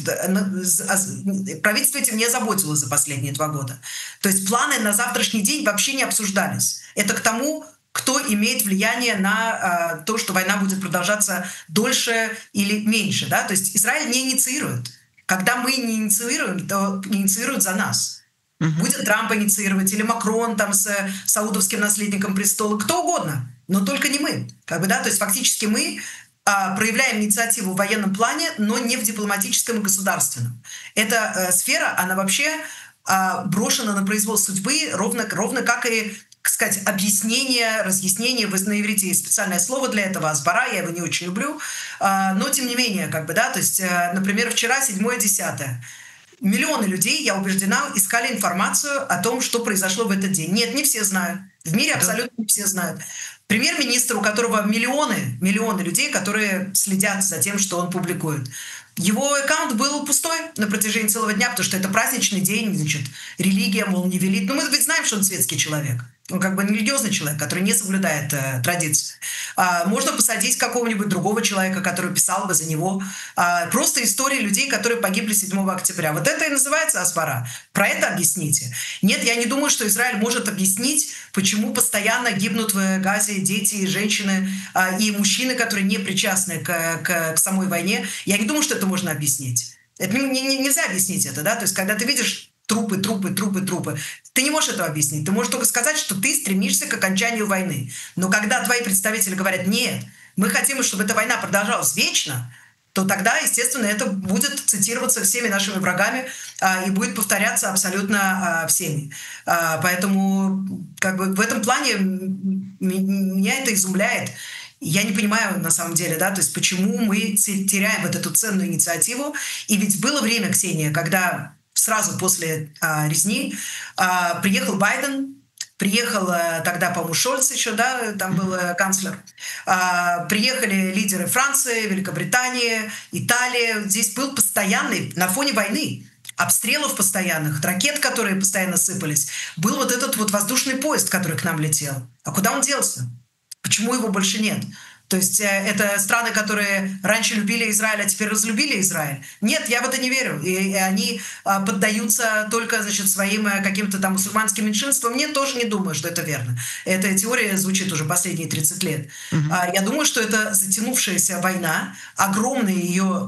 правительство этим не заботилось за последние 2 года. То есть планы на завтрашний день вообще не обсуждались. Это к тому, кто имеет влияние на то, что война будет продолжаться дольше или меньше. Да? То есть Израиль не инициирует. Когда мы не инициируем, то инициируют за нас. Будет Трамп инициировать, или Макрон там с саудовским наследником престола, кто угодно, но только не мы. Как бы, да? То есть фактически мы проявляем инициативу в военном плане, но не в дипломатическом и государственном. Эта сфера, она вообще брошена на произвол судьбы, ровно как и, так сказать, объяснение, разъяснение. На иврите есть специальное слово для этого, асбара, я его не очень люблю, но тем не менее, как бы, да, то есть, например, вчера 7-10. Миллионы людей, я убеждена, искали информацию о том, что произошло в этот день. Нет, не все знают. В мире абсолютно не все знают. Премьер-министр, у которого миллионы людей, которые следят за тем, что он публикует. Его аккаунт был пустой на протяжении целого дня, потому что это праздничный день, значит, религия, мол, не велит. Но мы ведь знаем, что он светский человек. Он как бы религиозный человек, который не соблюдает традиции. Можно посадить какого-нибудь другого человека, который писал бы за него. Просто истории людей, которые погибли 7 октября. Вот это и называется асбара. Про это объясните. Нет, я не думаю, что Израиль может объяснить, почему постоянно гибнут в Газе дети и женщины, и мужчины, которые не причастны к самой войне. Я не думаю, что это можно объяснить. Это нельзя объяснить это, да? То есть, когда ты видишь трупы. Ты не можешь этого объяснить. Ты можешь только сказать, что ты стремишься к окончанию войны. Но когда твои представители говорят, нет, мы хотим, чтобы эта война продолжалась вечно, то тогда, естественно, это будет цитироваться всеми нашими врагами и будет повторяться абсолютно всеми. Поэтому как бы в этом плане меня это изумляет. Я не понимаю, на самом деле, да, то есть почему мы теряем вот эту ценную инициативу. И ведь было время, Ксения, когда сразу после резни приехал Байден, приехал тогда, по-моему, Шольц еще, да, там был канцлер. Приехали лидеры Франции, Великобритании, Италии. Здесь был постоянный, на фоне войны, обстрелов постоянных, ракет, которые постоянно сыпались, был вот этот вот воздушный поезд, который к нам летел. А куда он делся? Почему его больше нет? То есть это страны, которые раньше любили Израиль, а теперь разлюбили Израиль. Нет, я в это не верю. И они поддаются только, значит, своим каким-то там мусульманским меньшинствам. Нет, тоже не думаю, что это верно. Эта теория звучит уже последние 30 лет. Я думаю, что это затянувшаяся война, огромная ее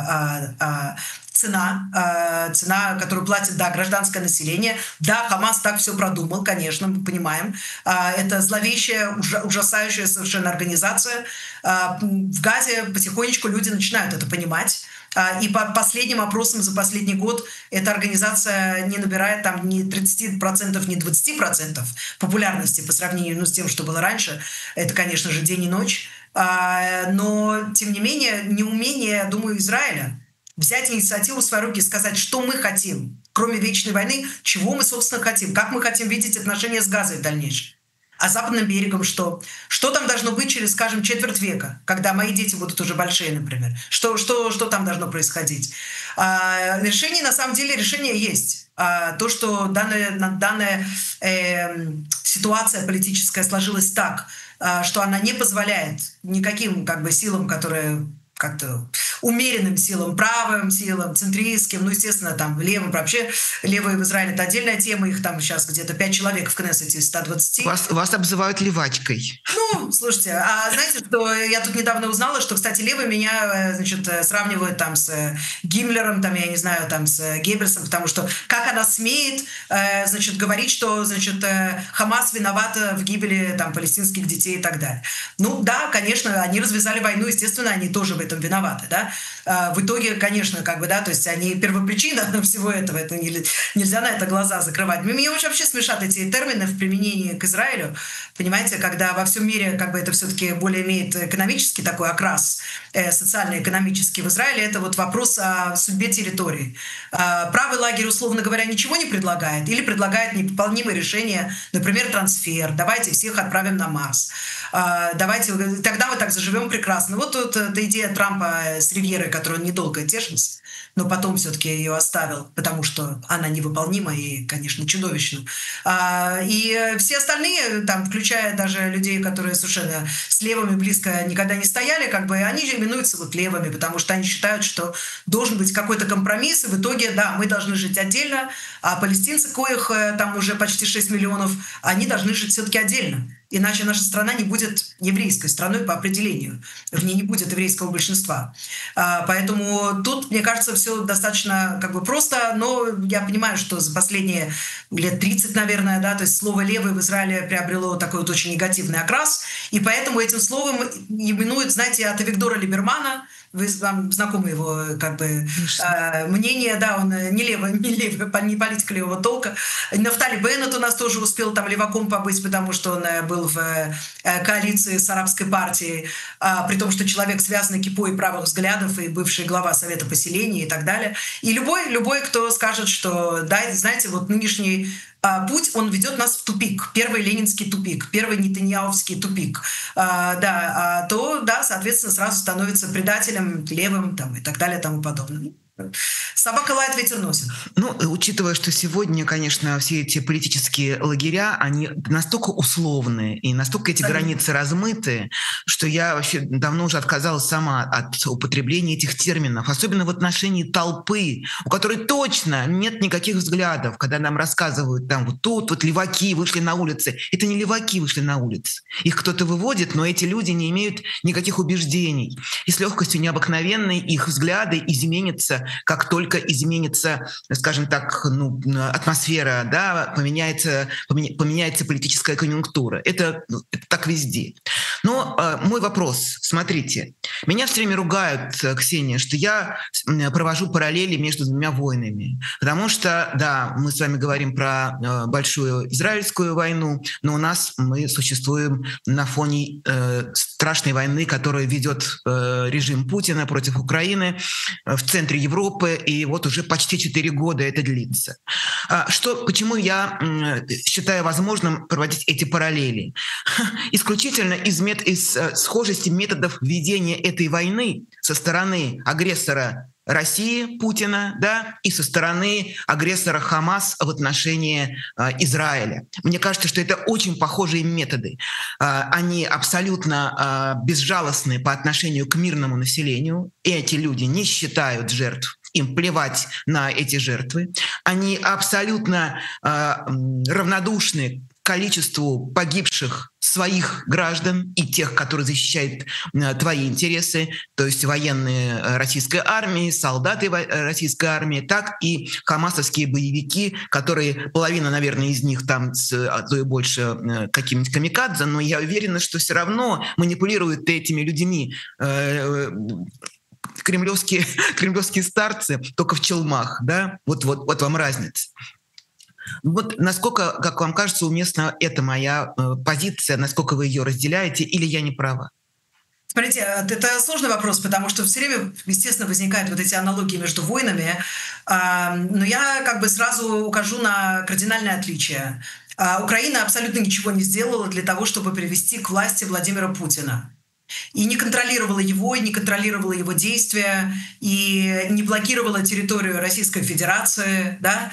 цена, которую платит, да, гражданское население. Да, Хамас так все продумал, конечно, мы понимаем. Это зловещая, ужасающая совершенно организация. В Газе потихонечку люди начинают это понимать. И по последним опросам за последний год эта организация не набирает там ни 30%, ни 20% популярности по сравнению с тем, что было раньше. Это, конечно же, день и ночь. Но, тем не менее, неумение, я думаю, Израиля взять инициативу в свои руки и сказать, что мы хотим, кроме вечной войны, чего мы, собственно, хотим, как мы хотим видеть отношения с Газой в дальнейшем. А Западным берегом что? Что там должно быть через, скажем, четверть века, когда мои дети будут уже большие, например? Что там должно происходить? Решение, на самом деле, решение есть. То, что данная ситуация политическая сложилась так, что она не позволяет никаким силам, которые как-то умеренным силам, правым силам, центристским, естественно, там левым. Вообще левые в Израиле — это отдельная тема. Их там сейчас где-то 5 человек в Кнессете из 120. Вас обзывают левачкой. Слушайте, а знаете, что я тут недавно узнала, что, кстати, левые меня, значит, сравнивают там с Гиммлером, там, я не знаю, там с Геббельсом, потому что как она смеет, значит, говорить, что, значит, Хамас виновата в гибели там палестинских детей и так далее. Да, конечно, они развязали войну, естественно, они тоже в этом виноваты, да. В итоге, конечно, то есть они первопричина всего этого, это нельзя на это глаза закрывать. Меня вообще смешат эти термины в применении к Израилю, понимаете, когда во всем мире это все-таки более имеет экономический такой окрас, социально-экономический. В Израиле это вопрос о судьбе территории. Правый лагерь, условно говоря, ничего не предлагает или предлагает невыполнимые решения, например, трансфер, давайте всех отправим на Марс, давайте, тогда мы так заживем прекрасно. Вот тут эта идея Трампа с Ривьерой, которую он недолго тешился, но потом все-таки ее оставил, потому что она невыполнима и, конечно, чудовищна. И все остальные, там, включая даже людей, которые совершенно с левыми близко никогда не стояли, они же именуются левыми, потому что они считают, что должен быть какой-то компромисс, и в итоге, да, мы должны жить отдельно, а палестинцы, коих там уже почти 6 миллионов, они должны жить все-таки отдельно. Иначе наша страна не будет еврейской страной по определению. В ней не будет еврейского большинства. Поэтому тут, мне кажется, все достаточно просто, но я понимаю, что за последние лет 30, наверное, да, то есть слово «левый» в Израиле приобрело такой очень негативный окрас, и поэтому этим словом именуют, знаете, от Авигдора Либермана. Вам знакомо его мнение, да, он не левый, не политик левого толка. Нафтали Беннет у нас тоже успел там леваком побыть, потому что он был в коалиции с арабской партией, при том, что человек, связанный кипой правых взглядов и бывший глава Совета поселений и так далее. И любой, кто скажет, что, да, знаете, нынешний путь, он ведет нас в тупик. Первый ленинский тупик, первый нетаньяховский тупик. То, да, соответственно, сразу становится предателем, левым там, и так далее, и тому подобное. Собака лает, ветер носит. Учитывая, что сегодня, конечно, все эти политические лагеря, они настолько условные и настолько эти границы размыты, что я вообще давно уже отказалась сама от употребления этих терминов, особенно в отношении толпы, у которой точно нет никаких взглядов, когда нам рассказывают, там, тут леваки вышли на улицы. Это не леваки вышли на улицы. Их кто-то выводит, но эти люди не имеют никаких убеждений. И с легкостью необыкновенной их взгляды изменятся, как только изменится, скажем так, атмосфера, да, поменяется политическая конъюнктура. Это так везде. Но мой вопрос, смотрите, меня все время ругают, Ксения, что я провожу параллели между двумя войнами, потому что, да, мы с вами говорим про большую израильскую войну, но мы существуем на фоне страшной войны, которую ведет режим Путина против Украины в центре Европы, и уже почти 4 года это длится. Почему я считаю возможным проводить эти параллели? Исключительно из схожести методов ведения этой войны со стороны агрессора России, Путина, да, и со стороны агрессора Хамас в отношении Израиля. Мне кажется, что это очень похожие методы. Они абсолютно безжалостны по отношению к мирному населению. Эти люди не считают жертв, им плевать на эти жертвы. Они абсолютно равнодушны к количеству погибших своих граждан и тех, которые защищают твои интересы, то есть военные российской армии, солдаты российской армии, так и хамасовские боевики, которые, половина, наверное, из них там, а то и больше, какими-нибудь камикадзе, но я уверена, что все равно манипулируют этими людьми кремлевские старцы, только в челмах, да, вот вам разница. Вот насколько, как вам кажется, уместна эта моя позиция, насколько вы ее разделяете, или я не права? Смотрите, это сложный вопрос, потому что все время, естественно, возникают вот эти аналогии между войнами, но я как бы сразу укажу на кардинальное отличие. Украина абсолютно ничего не сделала для того, чтобы привести к власти Владимира Путина. И не контролировала его, и не контролировала его действия, и не блокировала территорию Российской Федерации, да,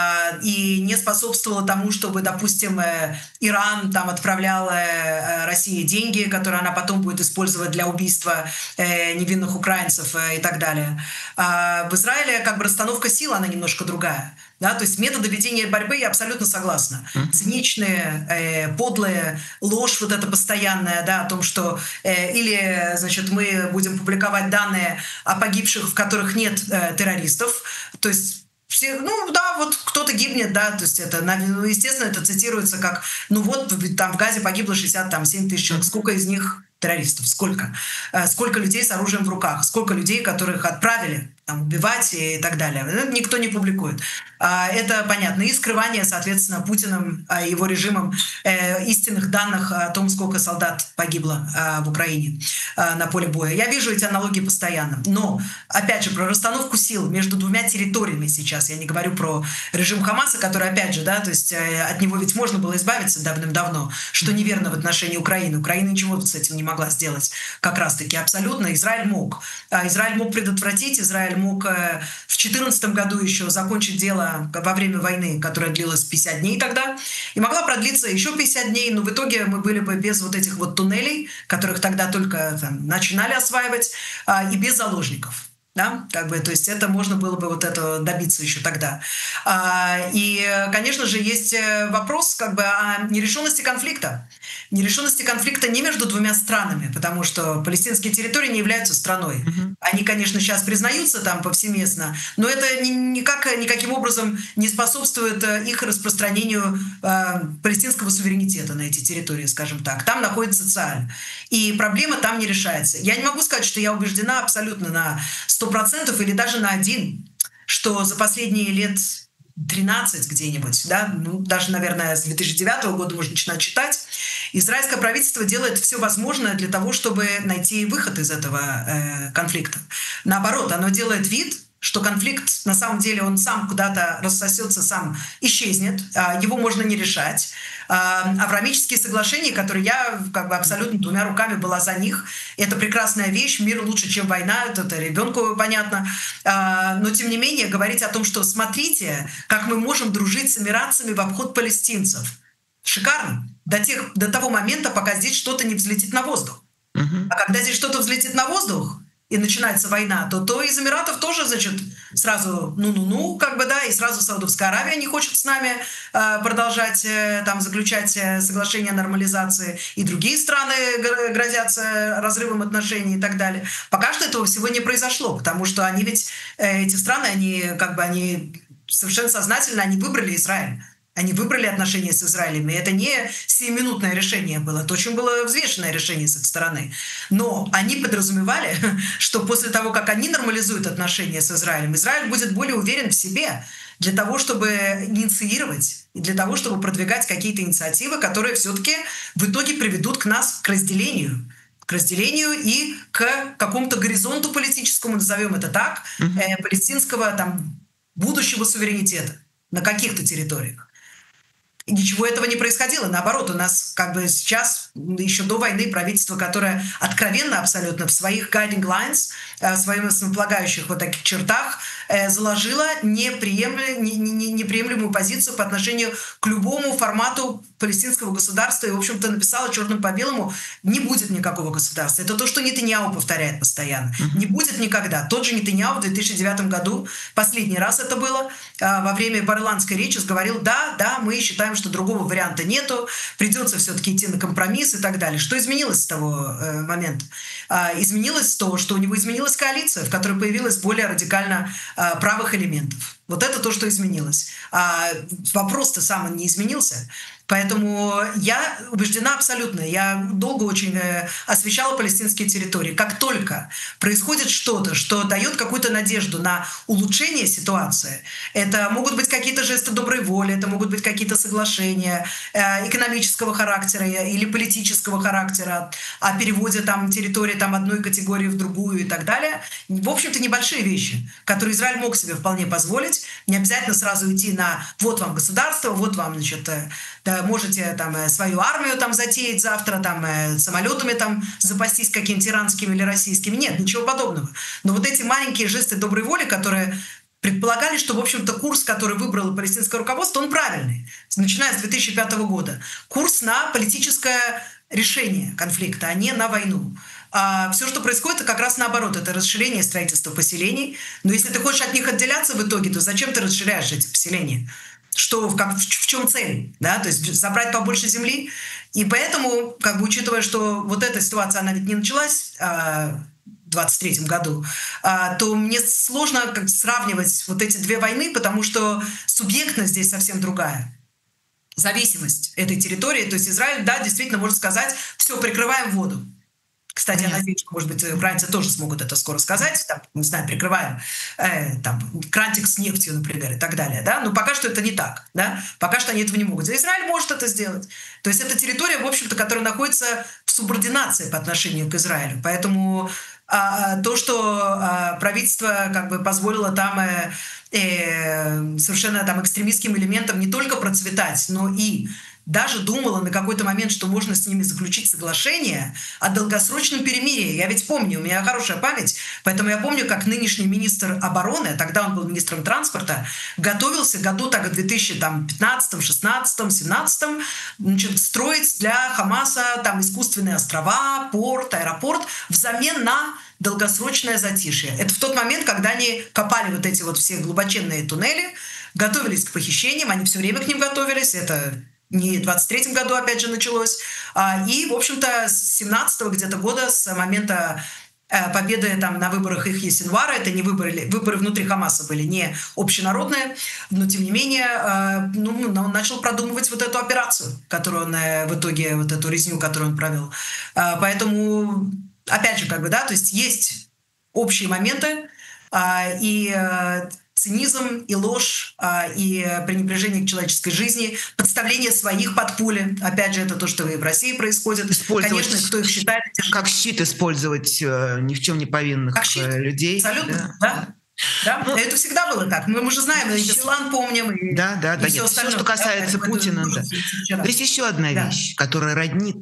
и не способствовала тому, чтобы, допустим, Иран там отправлял России деньги, которые она потом будет использовать для убийства невинных украинцев и так далее. В Израиле как бы расстановка сил, она немножко другая. Да, то есть методы ведения борьбы я абсолютно согласна. Циничные, подлые, ложь вот эта постоянная, да, о том, что или, значит, мы будем публиковать данные о погибших, в которых нет террористов, то есть все, ну да, вот кто-то гибнет, да, то есть это, естественно, это цитируется как, ну вот там в Газе погибло 67 тысяч человек, сколько из них террористов, сколько? Сколько людей с оружием в руках, сколько людей, которых отправили там, убивать и так далее. Это никто не публикует. Это понятно. И скрывание, соответственно, Путиным и его режимом истинных данных о том, сколько солдат погибло в Украине на поле боя. Я вижу эти аналогии постоянно. Но, опять же, про расстановку сил между двумя территориями сейчас. Я не говорю про режим Хамаса, который, опять же, да, то есть от него ведь можно было избавиться давным-давно, что неверно в отношении Украины. Украина ничего с этим не могла сделать как раз-таки абсолютно. Израиль мог. Израиль мог предотвратить, Израиль мог в 2014 году еще закончить дело во время войны, которая длилась 50 дней тогда, и могла продлиться еще 50 дней, но в итоге мы были бы без вот этих вот туннелей, которых тогда только там, начинали осваивать, и без заложников. Да, как бы, то есть это можно было бы вот это добиться еще тогда. И, конечно же, есть вопрос как бы о нерешенности конфликта. Нерешенности конфликта не между двумя странами, потому что палестинские территории не являются страной. Они, конечно, сейчас признаются там повсеместно, но это никаким образом не способствует их распространению палестинского суверенитета на эти территории, скажем так. Там находится Цааль. И проблема там не решается. Я не могу сказать, что я убеждена абсолютно на 100% или даже на 1%, что за последние лет 13 где-нибудь, да, ну, даже, наверное, с 2009 года можно начинать читать, израильское правительство делает все возможное для того, чтобы найти выход из этого конфликта. Наоборот, оно делает вид, что конфликт, на самом деле, он сам куда-то рассосется, сам исчезнет, его можно не решать. Авраамические соглашения, которые я как бы абсолютно двумя руками была за них, это прекрасная вещь, мир лучше, чем война, это ребенку понятно. Но, тем не менее, говорить о том, что смотрите, как мы можем дружить с эмиратцами в обход палестинцев. Шикарно. До того момента, пока здесь что-то не взлетит на воздух. А когда здесь что-то взлетит на воздух, и начинается война, то из Эмиратов тоже, значит, сразу как бы, да, и сразу Саудовская Аравия не хочет с нами продолжать там заключать соглашение о нормализации, и другие страны грозятся разрывом отношений и так далее. Пока что этого всего не произошло, потому что они ведь, эти страны, они совершенно сознательно, они выбрали Израиль. Они выбрали отношения с Израилем, и это не сиюминутное решение было, это очень было взвешенное решение с их стороны. Но они подразумевали, что после того, как они нормализуют отношения с Израилем, Израиль будет более уверен в себе для того, чтобы инициировать и для того, чтобы продвигать какие-то инициативы, которые все-таки в итоге приведут к нас к разделению и к какому-то горизонту политическому, назовем это так, палестинского там, будущего суверенитета на каких-то территориях. И ничего этого не происходило. Наоборот, у нас как бы сейчас, еще до войны, правительство, которое откровенно абсолютно в своих guiding lines, в своих основополагающих вот таких чертах заложило неприемлемую позицию по отношению к любому формату палестинского государства и, в общем-то, написала черным по белому: не будет никакого государства. Это то, что Нетаньяху повторяет постоянно. Не будет никогда. Тот же Нетаньяху в 2009 году, последний раз это было, во время парламентской речи говорил: да, мы считаем, что другого варианта нету, придется все-таки идти на компромисс и так далее. Что изменилось с того момента? Изменилось то, что у него изменилась коалиция, в которой появилось более радикально правых элементов. Вот это то, что изменилось. Вопрос-то сам он не изменился. Поэтому я убеждена абсолютно. Я долго очень освещала палестинские территории. Как только происходит что-то, что дает какую-то надежду на улучшение ситуации, это могут быть какие-то жесты доброй воли, это могут быть какие-то соглашения экономического характера или политического характера о переводе там территории там, одной категории в другую и так далее. В общем-то, небольшие вещи, которые Израиль мог себе вполне позволить. Не обязательно сразу идти на «вот вам государство, вот вам, значит, можете там свою армию там затеять завтра, там самолетами там запастись какими-то иранскими или российскими». Нет, ничего подобного. Но вот эти маленькие жесты доброй воли, которые предполагали, что, в общем-то, курс, который выбрало палестинское руководство, он правильный, начиная с 2005 года. Курс на политическое решение конфликта, а не на войну. А все, что происходит, как раз наоборот. Это расширение строительства поселений. Но если ты хочешь от них отделяться в итоге, то зачем ты расширяешь эти поселения? В чем цель? Да? То есть забрать побольше земли. И поэтому, как бы, учитывая, что вот эта ситуация, она ведь не началась в 23-м году, то мне сложно сравнивать вот эти две войны, потому что субъектность здесь совсем другая. Зависимость этой территории. То есть Израиль, да, действительно может сказать: все, прикрываем воду. Кстати, я надеюсь, что, может быть, украинцы тоже смогут это скоро сказать. Там, не знаю, прикрываем там, крантик с нефтью, например, и так далее. Да? Но пока что это не так. Да? Пока что они этого не могут. А Израиль может это сделать. То есть это территория, в общем-то, которая находится в субординации по отношению к Израилю. Поэтому то, что правительство как бы позволило там совершенно там экстремистским элементам не только процветать, но и даже думала на какой-то момент, что можно с ними заключить соглашение о долгосрочном перемирии. Я ведь помню, у меня хорошая память, поэтому я помню, как нынешний министр обороны, тогда он был министром транспорта, готовился году так, в 2015, 16, 17 строить для Хамаса там искусственные острова, порт, аэропорт взамен на долгосрочное затишье. Это в тот момент, когда они копали вот эти вот все глубоченные туннели, готовились к похищениям, они все время к ним готовились, это не в 23-м году опять же началось. И, в общем-то, с 17-го где-то года, с момента победы там на выборах Ихьи Синвара, это не выборы внутри Хамаса были, не общенародные, но, тем не менее, он начал продумывать вот эту операцию, которую он в итоге, вот эту резню, которую он провел. Поэтому, опять же, как бы, да, то есть общие моменты, и цинизм, и ложь, и пренебрежение к человеческой жизни, подставление своих под пули. Опять же, это то, что и в России происходит. Конечно, кто их считает... Как щит использовать ни в чем не повинных людей. Абсолютно, да. Да, это всегда было так. Мы же знаем, и Беслан помним, и все остальное. Все, что касается Путина. Да. Есть еще одна вещь, которая роднит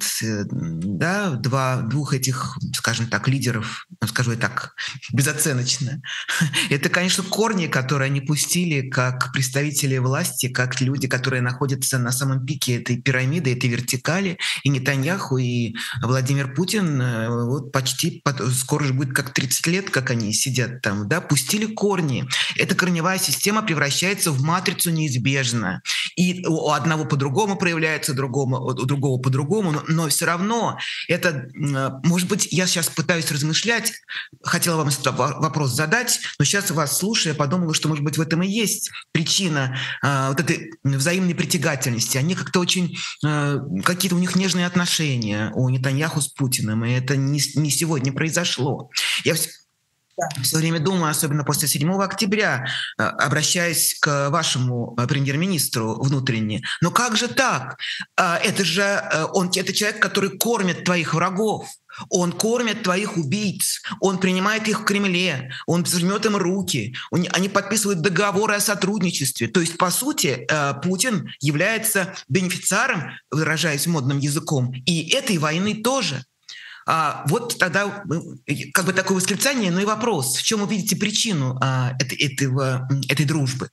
двух этих, скажем так, лидеров, скажу я так, безоценочно. Это, конечно, корни, которые они пустили как представители власти, как люди, которые находятся на самом пике этой пирамиды, этой вертикали. И Нетаньяху, и Владимир Путин вот почти скоро же будет как 30 лет, как они сидят там, да, пустили корни. Эта корневая система превращается в матрицу неизбежно. И у одного по-другому проявляется, у другого по-другому, но все равно это, может быть, я сейчас пытаюсь размышлять, хотела вам этот вопрос задать, но сейчас вас слушая, подумала, что, может быть, в этом и есть причина вот этой взаимной притягательности. Они как-то очень, какие-то у них нежные отношения у Нетаньяху с Путиным, и это не сегодня произошло. все время думаю, особенно после 7 октября, обращаясь к вашему премьер-министру внутренне. Но как же так? Это же это человек, который кормит твоих врагов. Он кормит твоих убийц, он принимает их в Кремле, он жмет им руки, они подписывают договоры о сотрудничестве. То есть, по сути, Путин является бенефициаром, выражаясь модным языком, и этой войны тоже. Вот тогда как бы такое восклицание, но и вопрос, в чем вы видите причину этой дружбы?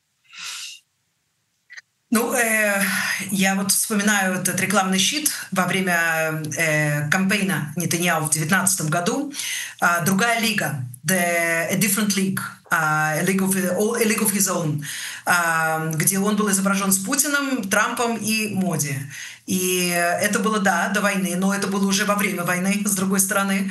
Ну, я вот вспоминаю этот рекламный щит во время кампейна Нетаньяху в 2019 году. Другая лига, a different league, a league of his own, где он был изображен с Путиным, Трампом и Моди. И это было, да, до войны, но это было уже во время войны, с другой стороны.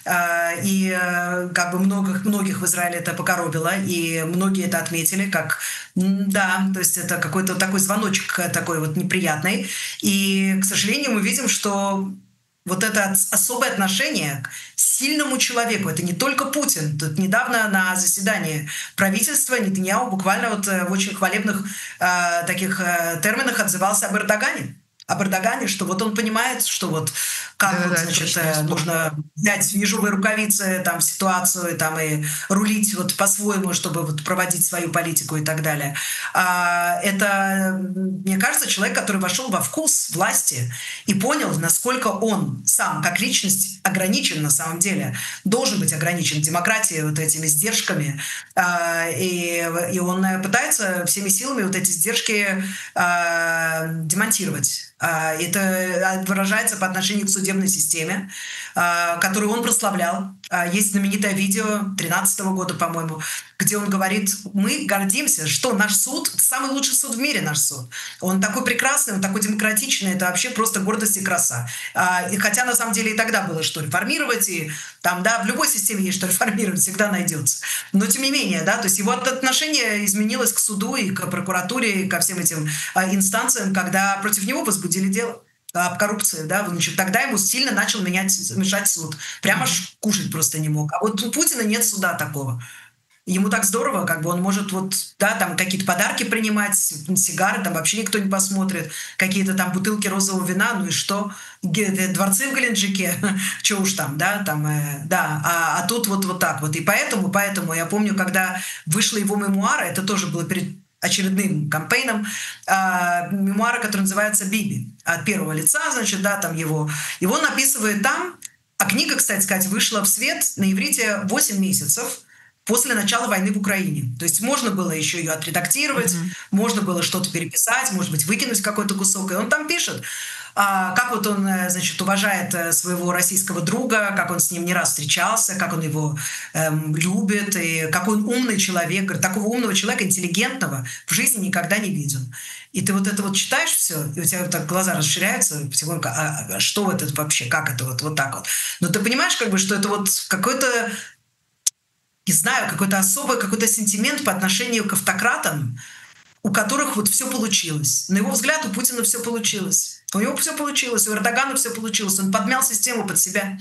И как бы многих в Израиле это покоробило, и многие это отметили, как, да, то есть это какой-то такой звоночек такой вот неприятный. И, к сожалению, мы видим, что вот это особое отношение к сильному человеку, это не только Путин. Тут недавно на заседании правительства Нетаньяху буквально вот в очень хвалебных таких терминах отзывался об Эрдогане, что вот он понимает, что вот как вот, значит, нужно взять ежовые рукавицы там, в ситуацию там, и рулить вот по-своему, чтобы вот проводить свою политику и так далее. Это, мне кажется, человек, который вошел во вкус власти и понял, насколько он сам, как личность, ограничен на самом деле, должен быть ограничен демократией, вот этими сдержками. И он пытается всеми силами вот эти сдержки демонтировать. Это выражается по отношению к судебной системе, которую он прославлял. Есть знаменитое видео 2013 года, по-моему, где он говорит, мы гордимся, что наш суд, это самый лучший суд в мире, наш суд. Он такой прекрасный, он такой демократичный, это вообще просто гордость и краса. И хотя на самом деле и тогда было что реформировать, и там, да, в любой системе есть что реформировать, всегда найдется. Но тем не менее, да, то есть его отношение изменилось к суду и к прокуратуре, и ко всем этим инстанциям, когда против него возбудили дело об коррупции, да, значит, тогда ему сильно начал мешать суд. Прямо кушать просто не мог. А вот у Путина нет суда такого. Ему так здорово, как бы он может вот, да, там какие-то подарки принимать, сигары, там вообще никто не посмотрит, какие-то там бутылки розового вина, ну и что? Дворцы в Геленджике, что уж там, да, там, да, а тут вот так вот. И поэтому я помню, когда вышли его мемуары, это тоже было перед очередным кампейном, мемуары, который называется «Биби». От первого лица, значит, да, там его он описывает там, а книга, кстати сказать, вышла в свет на иврите 8 месяцев после начала войны в Украине. То есть можно было еще ее отредактировать, можно было что-то переписать, может быть, выкинуть какой-то кусок. И он там пишет, как вот он, значит, уважает своего российского друга, как он с ним не раз встречался, как он его любит, и какой он умный человек. Говорит, такого умного человека, интеллигентного, в жизни никогда не видел. И ты вот это вот читаешь все, и у тебя вот так глаза расширяются, потихоньку, что это вообще, как это вот так вот. Но ты понимаешь, как бы, что это вот какой-то, не знаю, какой-то особый какой-то сентимент по отношению к автократам, у которых вот все получилось. На его взгляд, у Путина все получилось. У него все получилось, у Эрдогана все получилось. Он подмял систему под себя.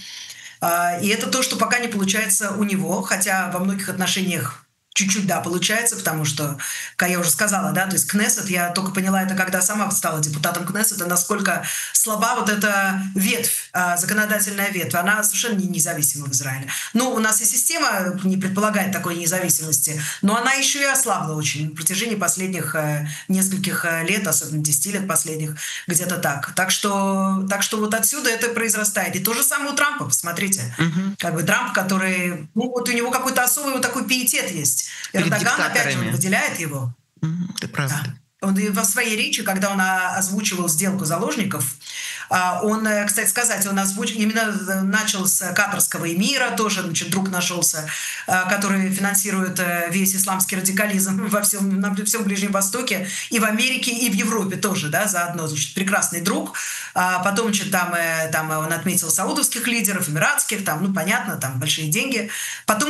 И это то, что пока не получается у него, хотя во многих отношениях чуть-чуть, да, получается, потому что, как я уже сказала, да, то есть Кнессет, я только поняла это, когда сама стала депутатом Кнессета, насколько слаба вот эта ветвь, законодательная ветвь, она совершенно не независима в Израиле. Ну, у нас и система не предполагает такой независимости, но она еще и ослабла очень на протяжении последних нескольких лет, особенно 10 лет последних, где-то так. Так что вот отсюда это произрастает. И то же самое у Трампа, посмотрите. Как бы Трамп, который, ну, вот у него какой-то особый вот такой пиетет есть. Эрдоган, опять же, он выделяет его. Это правда. Да. Он во своей речи, когда он озвучивал сделку заложников, он, кстати сказать, он именно начал с катарского эмира, тоже, значит, друг нашелся, который финансирует весь исламский радикализм на всем Ближнем Востоке, и в Америке, и в Европе тоже, да, заодно, значит, прекрасный друг. Потом, значит, там он отметил саудовских лидеров, эмиратских, там, ну, понятно, там большие деньги. Потом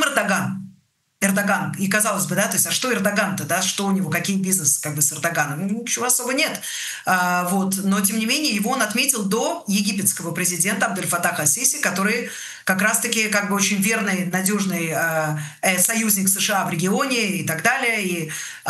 Эрдоган. И казалось бы, да, то есть, а что Эрдоган-то, да, что у него, какие бизнесы как бы с Эрдоганом? Ничего особо нет. Вот. Но, тем не менее, его он отметил до египетского президента Абдель Фаттаха ас-Сиси, который как раз-таки как бы очень верный, надежный союзник США в регионе и так далее. И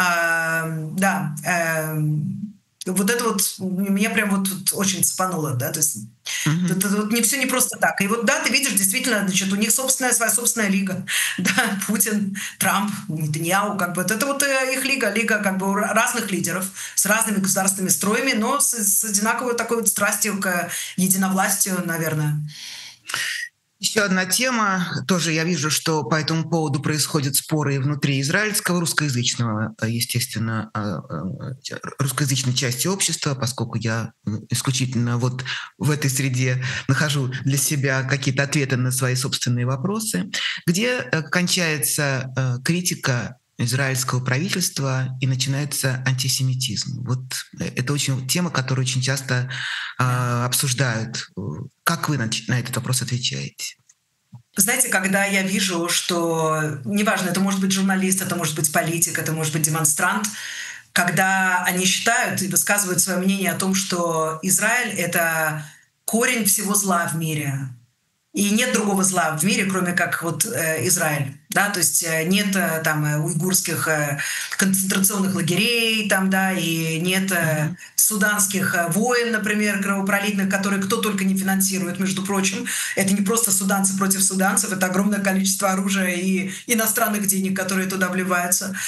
вот это вот меня прям вот очень цепануло, да, то есть это вот не все не просто так. И вот да, ты видишь, действительно, значит, у них своя собственная лига, да, Путин, Трамп, Нетаньяху, как бы это вот их лига как бы разных лидеров с разными государственными строями, но с одинаковой такой вот страстью к единовластию, наверное. Еще одна тема. Тоже я вижу, что по этому поводу происходят споры и внутри израильского русскоязычного, естественно, русскоязычной части общества, поскольку я исключительно вот в этой среде нахожу для себя какие-то ответы на свои собственные вопросы, где кончается критика израильского правительства и начинается антисемитизм. Вот это очень тема, которую очень часто обсуждают. Как вы на этот вопрос отвечаете? Знаете, когда я вижу, что, неважно, это может быть журналист, это может быть политик, это может быть демонстрант, когда они считают и высказывают свое мнение о том, что Израиль — это корень всего зла в мире, и нет другого зла в мире, кроме как вот Израиль. Да? То есть нет там уйгурских концентрационных лагерей, там, да, и нет суданских войн, например, кровопролитных, которые кто только не финансирует, между прочим. Это не просто суданцы против суданцев, это огромное количество оружия и иностранных денег, которые туда вливаются.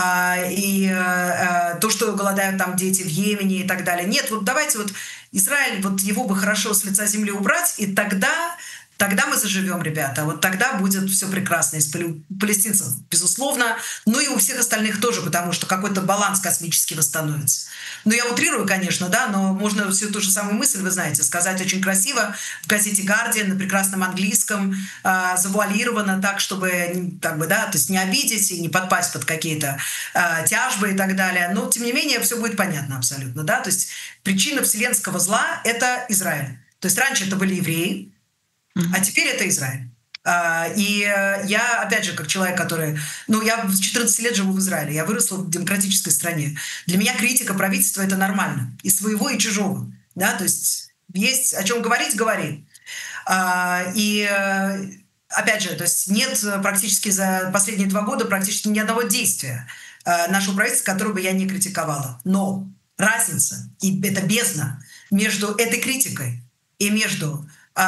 То, что голодают там дети в Йемене и так далее. Нет, вот давайте вот Израиль, вот его бы хорошо с лица земли убрать, и тогда мы заживем, ребята. Вот тогда будет все прекрасно. Из палестинцев, безусловно, но и у всех остальных тоже, потому что какой-то баланс космически восстановится. Ну, я утрирую, конечно, да, но можно всю ту же самую мысль, вы знаете, сказать очень красиво в газете «Гардиан» на прекрасном английском, завуалировано так, чтобы, как бы, да, то есть не обидеть и не подпасть под какие-то тяжбы и так далее. Но, тем не менее, все будет понятно абсолютно, да. То есть причина вселенского зла — это Израиль. То есть раньше это были евреи, а теперь это Израиль. И я, опять же, как человек, который... Ну, я с 14 лет живу в Израиле, я выросла в демократической стране. Для меня критика правительства — это нормально. И своего, и чужого. Да? То есть о чем говорить — говори. Опять же, то есть нет практически за последние 2 года практически ни одного действия нашего правительства, которое бы я не критиковала. Но разница, и это бездна между этой критикой и между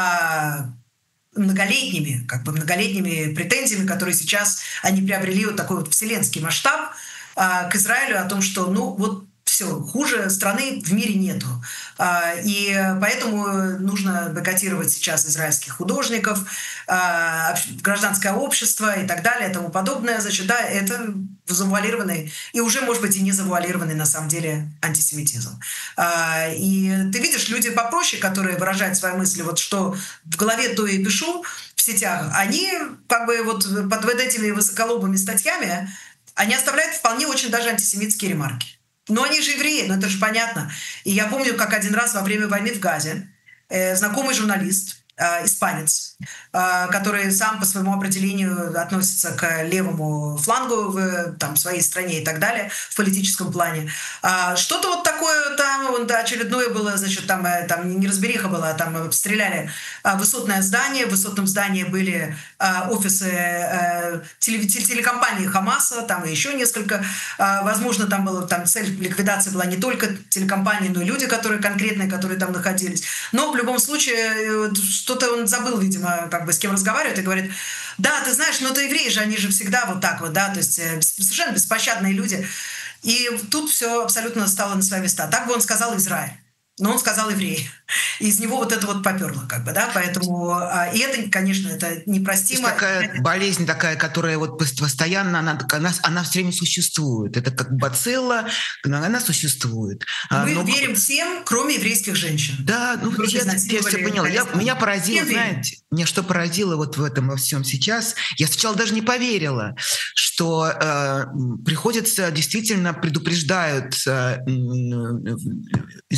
многолетними претензиями, которые сейчас они приобрели вот такой вот вселенский масштаб к Израилю, о том, что, ну, вот все, хуже страны в мире нету. И поэтому нужно бойкотировать сейчас израильских художников, гражданское общество и так далее, и тому подобное. Значит, да, это завуалированный и уже, может быть, и не завуалированный на самом деле антисемитизм. И ты видишь, люди попроще, которые выражают свои мысли, вот что в голове, то и пишу в сетях, они как бы вот под вот этими высоколобыми статьями они оставляют вполне очень даже антисемитские ремарки. Но они же евреи, ну это же понятно. И я помню, как один раз во время войны в Газе знакомый журналист, испанец, который сам по своему определению относится к левому флангу в своей стране и так далее, в политическом плане. Что-то вот такое там, очередное было, значит, там неразбериха была, там обстреляли высотное здание, в высотном здании были офисы телекомпании Хамаса, там еще несколько, возможно, там была цель ликвидации была не только телекомпании, но и люди, которые конкретные, которые там находились. Но в любом случае что-то он забыл, видимо, как бы с кем разговаривает, и говорит: да, ты знаешь, но это евреи же, они же всегда вот так вот, да, то есть совершенно беспощадные люди. И тут все абсолютно стало на свои места. Так бы он сказал Израиль, но он сказал евреи. И из него вот это вот поперло, как бы, да, поэтому... И это, конечно, это непростимо. Такая болезнь такая, которая вот постоянно, она все время существует. Это как бацилла, она существует. Мы верим всем, кроме еврейских женщин. Да, ну я все поняла. Меня поразило, знаете, меня что поразило вот в этом во всем сейчас, я сначала даже не поверила, что приходится, действительно предупреждают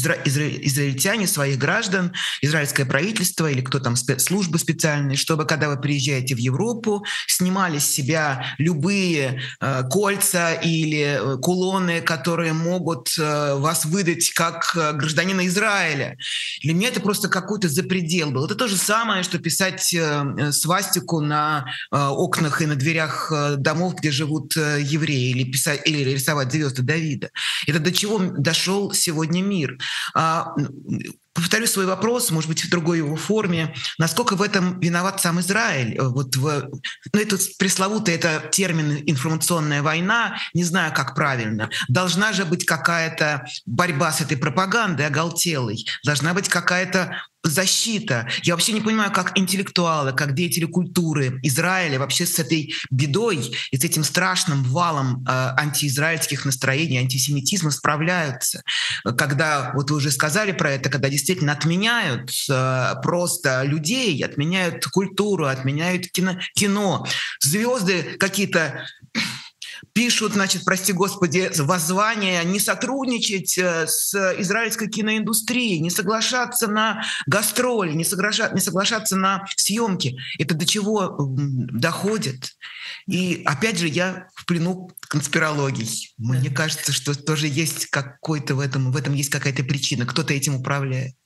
израильтяне, своих граждан, израильское правительство или кто там, спецслужбы специальные, чтобы, когда вы приезжаете в Европу, снимали с себя любые кольца или кулоны, которые могут вас выдать как гражданина Израиля. Для меня это просто какой-то запредел был. Это то же самое, что писать свастику на окнах и на дверях домов, где живут евреи, или рисовать звезды Давида. Это до чего дошел сегодня мир. Повторю свой вопрос, может быть, в другой его форме. Насколько в этом виноват сам Израиль? Это пресловутый термин «информационная война», не знаю, как правильно. Должна же быть какая-то борьба с этой пропагандой оголтелой. Должна быть какая-то защита. Я вообще не понимаю, как интеллектуалы, как деятели культуры Израиля вообще с этой бедой и с этим страшным валом антиизраильских настроений, антисемитизма справляются. Когда, вот вы уже сказали про это, когда действительно отменяют просто людей, отменяют культуру, отменяют кино. Звезды какие-то пишут, значит, прости господи, воззвания не сотрудничать с израильской киноиндустрией, не соглашаться на гастроли, не соглашаться на съемки. Это до чего доходит? И опять же, я в плену конспирологий. Мне кажется, что тоже есть какой-то в этом есть какая-то причина. Кто-то этим управляет.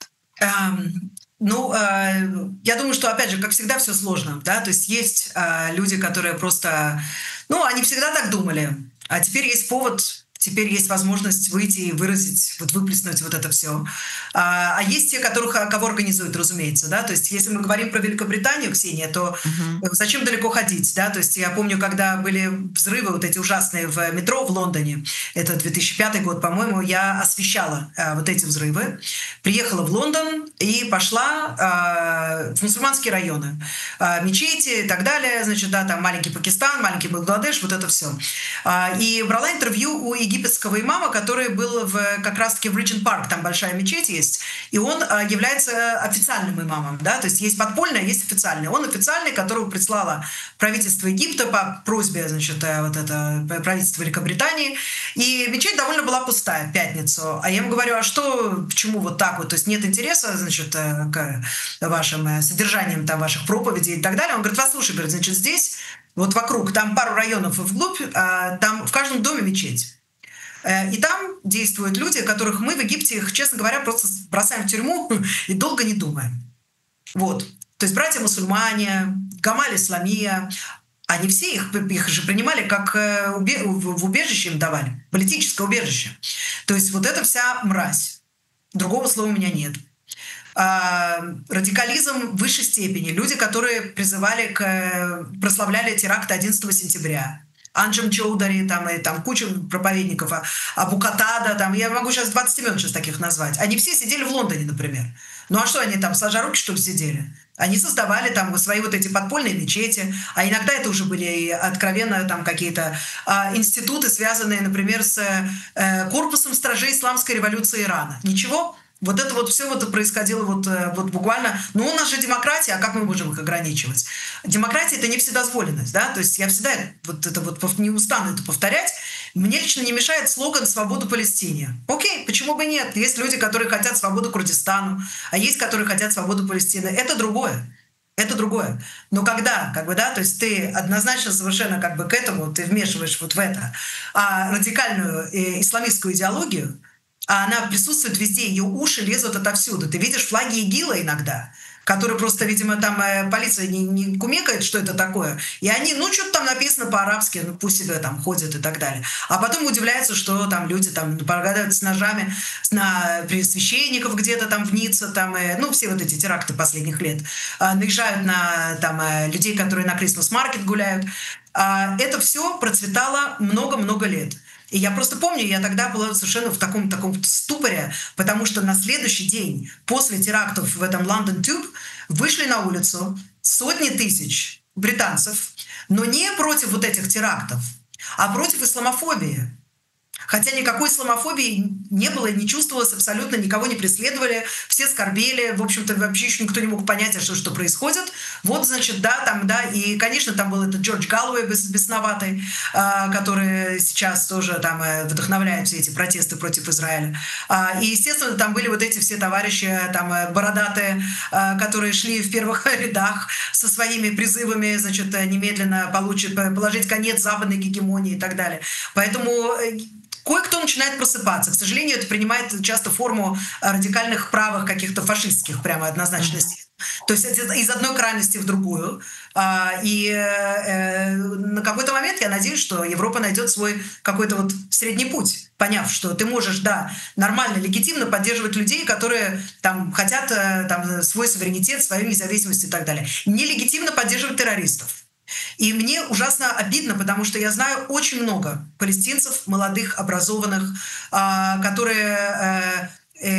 Я думаю, что, опять же, как всегда, все сложно, да, то есть люди, которые просто, они всегда так думали, а теперь есть повод, теперь есть возможность выйти и выразить, выплеснуть вот это все. А есть те, кого организуют, разумеется, да, то есть если мы говорим про Великобританию, Ксения, то зачем далеко ходить, да, то есть я помню, когда были взрывы вот эти ужасные в метро в Лондоне, это 2005 год, по-моему, я освещала вот эти взрывы, приехала в Лондон и пошла в мусульманские районы, мечети и так далее, значит, да, там маленький Пакистан, маленький Бангладеш, вот это все. И брала интервью у египетского имама, который был как раз-таки в Regent Park, там большая мечеть есть, и он является официальным имамом, да, то есть есть подпольный, есть официальный. Он официальный, которого прислало правительство Египта по просьбе, значит, правительства Великобритании, и мечеть довольно была пустая в пятницу. А я ему говорю, почему вот так вот, то есть нет интереса, значит, к вашим содержаниям там ваших проповедей и так далее. Он говорит, послушай, говорит, значит, здесь вот вокруг, там пару районов вглубь, там в каждом доме мечеть. И там действуют люди, которых мы в Египте, их, честно говоря, просто бросаем в тюрьму и долго не думаем. Вот. То есть братья-мусульмане, Гамаль Исламия, они все их же принимали как в убежище им давали, политическое убежище. То есть вот эта вся мразь. Другого слова у меня нет. Радикализм в высшей степени. Люди, которые прославляли теракт 11 сентября. Анджам Чоудари, там куча проповедников, Абу Катада, я могу сейчас 20 имен сейчас таких назвать. Они все сидели в Лондоне, например. Ну а что они там, сложа руки, что ли, сидели? Они создавали там свои вот эти подпольные мечети, а иногда это уже были откровенно там какие-то институты, связанные, например, с корпусом стражей исламской революции Ирана. Ничего? Вот это вот все происходило вот буквально... у нас же демократия, а как мы можем их ограничивать? Демократия — это не вседозволенность, да? То есть я всегда не устану это повторять. Мне лично не мешает слоган «Свободу Палестине». Окей, почему бы нет? Есть люди, которые хотят свободу Курдистану, а есть, которые хотят свободу Палестины. Это другое. Это другое. Но когда, то есть ты однозначно совершенно к этому, ты вмешиваешь вот в это, радикальную исламистскую идеологию, а она присутствует везде, ее уши лезут отовсюду. Ты видишь флаги ИГИЛа иногда, которые просто, видимо, там полиция не кумекает, что это такое. И они, что-то там написано по-арабски, пусть себе там ходят и так далее. А потом удивляются, что там люди там погадают с ножами при священников где-то там в Ницце, все вот эти теракты последних лет. Наезжают на людей, которые на Крисмас-маркет гуляют. Это все процветало много-много лет. И я просто помню, я тогда была совершенно в таком ступоре, потому что на следующий день после терактов в этом London Tube вышли на улицу сотни тысяч британцев, но не против вот этих терактов, а против исламофобии. Хотя никакой исламофобии не было и не чувствовалось абсолютно, никого не преследовали, все скорбели, в общем-то, вообще еще никто не мог понять, что происходит. Вот, значит, да, там, да, и, конечно, там был этот Джордж Галлоуэй бесноватый, который сейчас тоже там вдохновляет все эти протесты против Израиля. И, естественно, там были вот эти все товарищи, там, бородатые, которые шли в первых рядах со своими призывами, значит, немедленно положить конец западной гегемонии и так далее. Поэтому кое-кто начинает просыпаться. К сожалению, это принимает часто форму радикальных правых, каких-то фашистских прямо однозначностей. То есть из одной крайности в другую. На какой-то момент я надеюсь, что Европа найдет свой какой-то вот средний путь, поняв, что ты можешь, да, нормально, легитимно поддерживать людей, которые там хотят там, свой суверенитет, свою независимость и так далее. Нелегитимно поддерживать террористов. И мне ужасно обидно, потому что я знаю очень много палестинцев, молодых, образованных, которые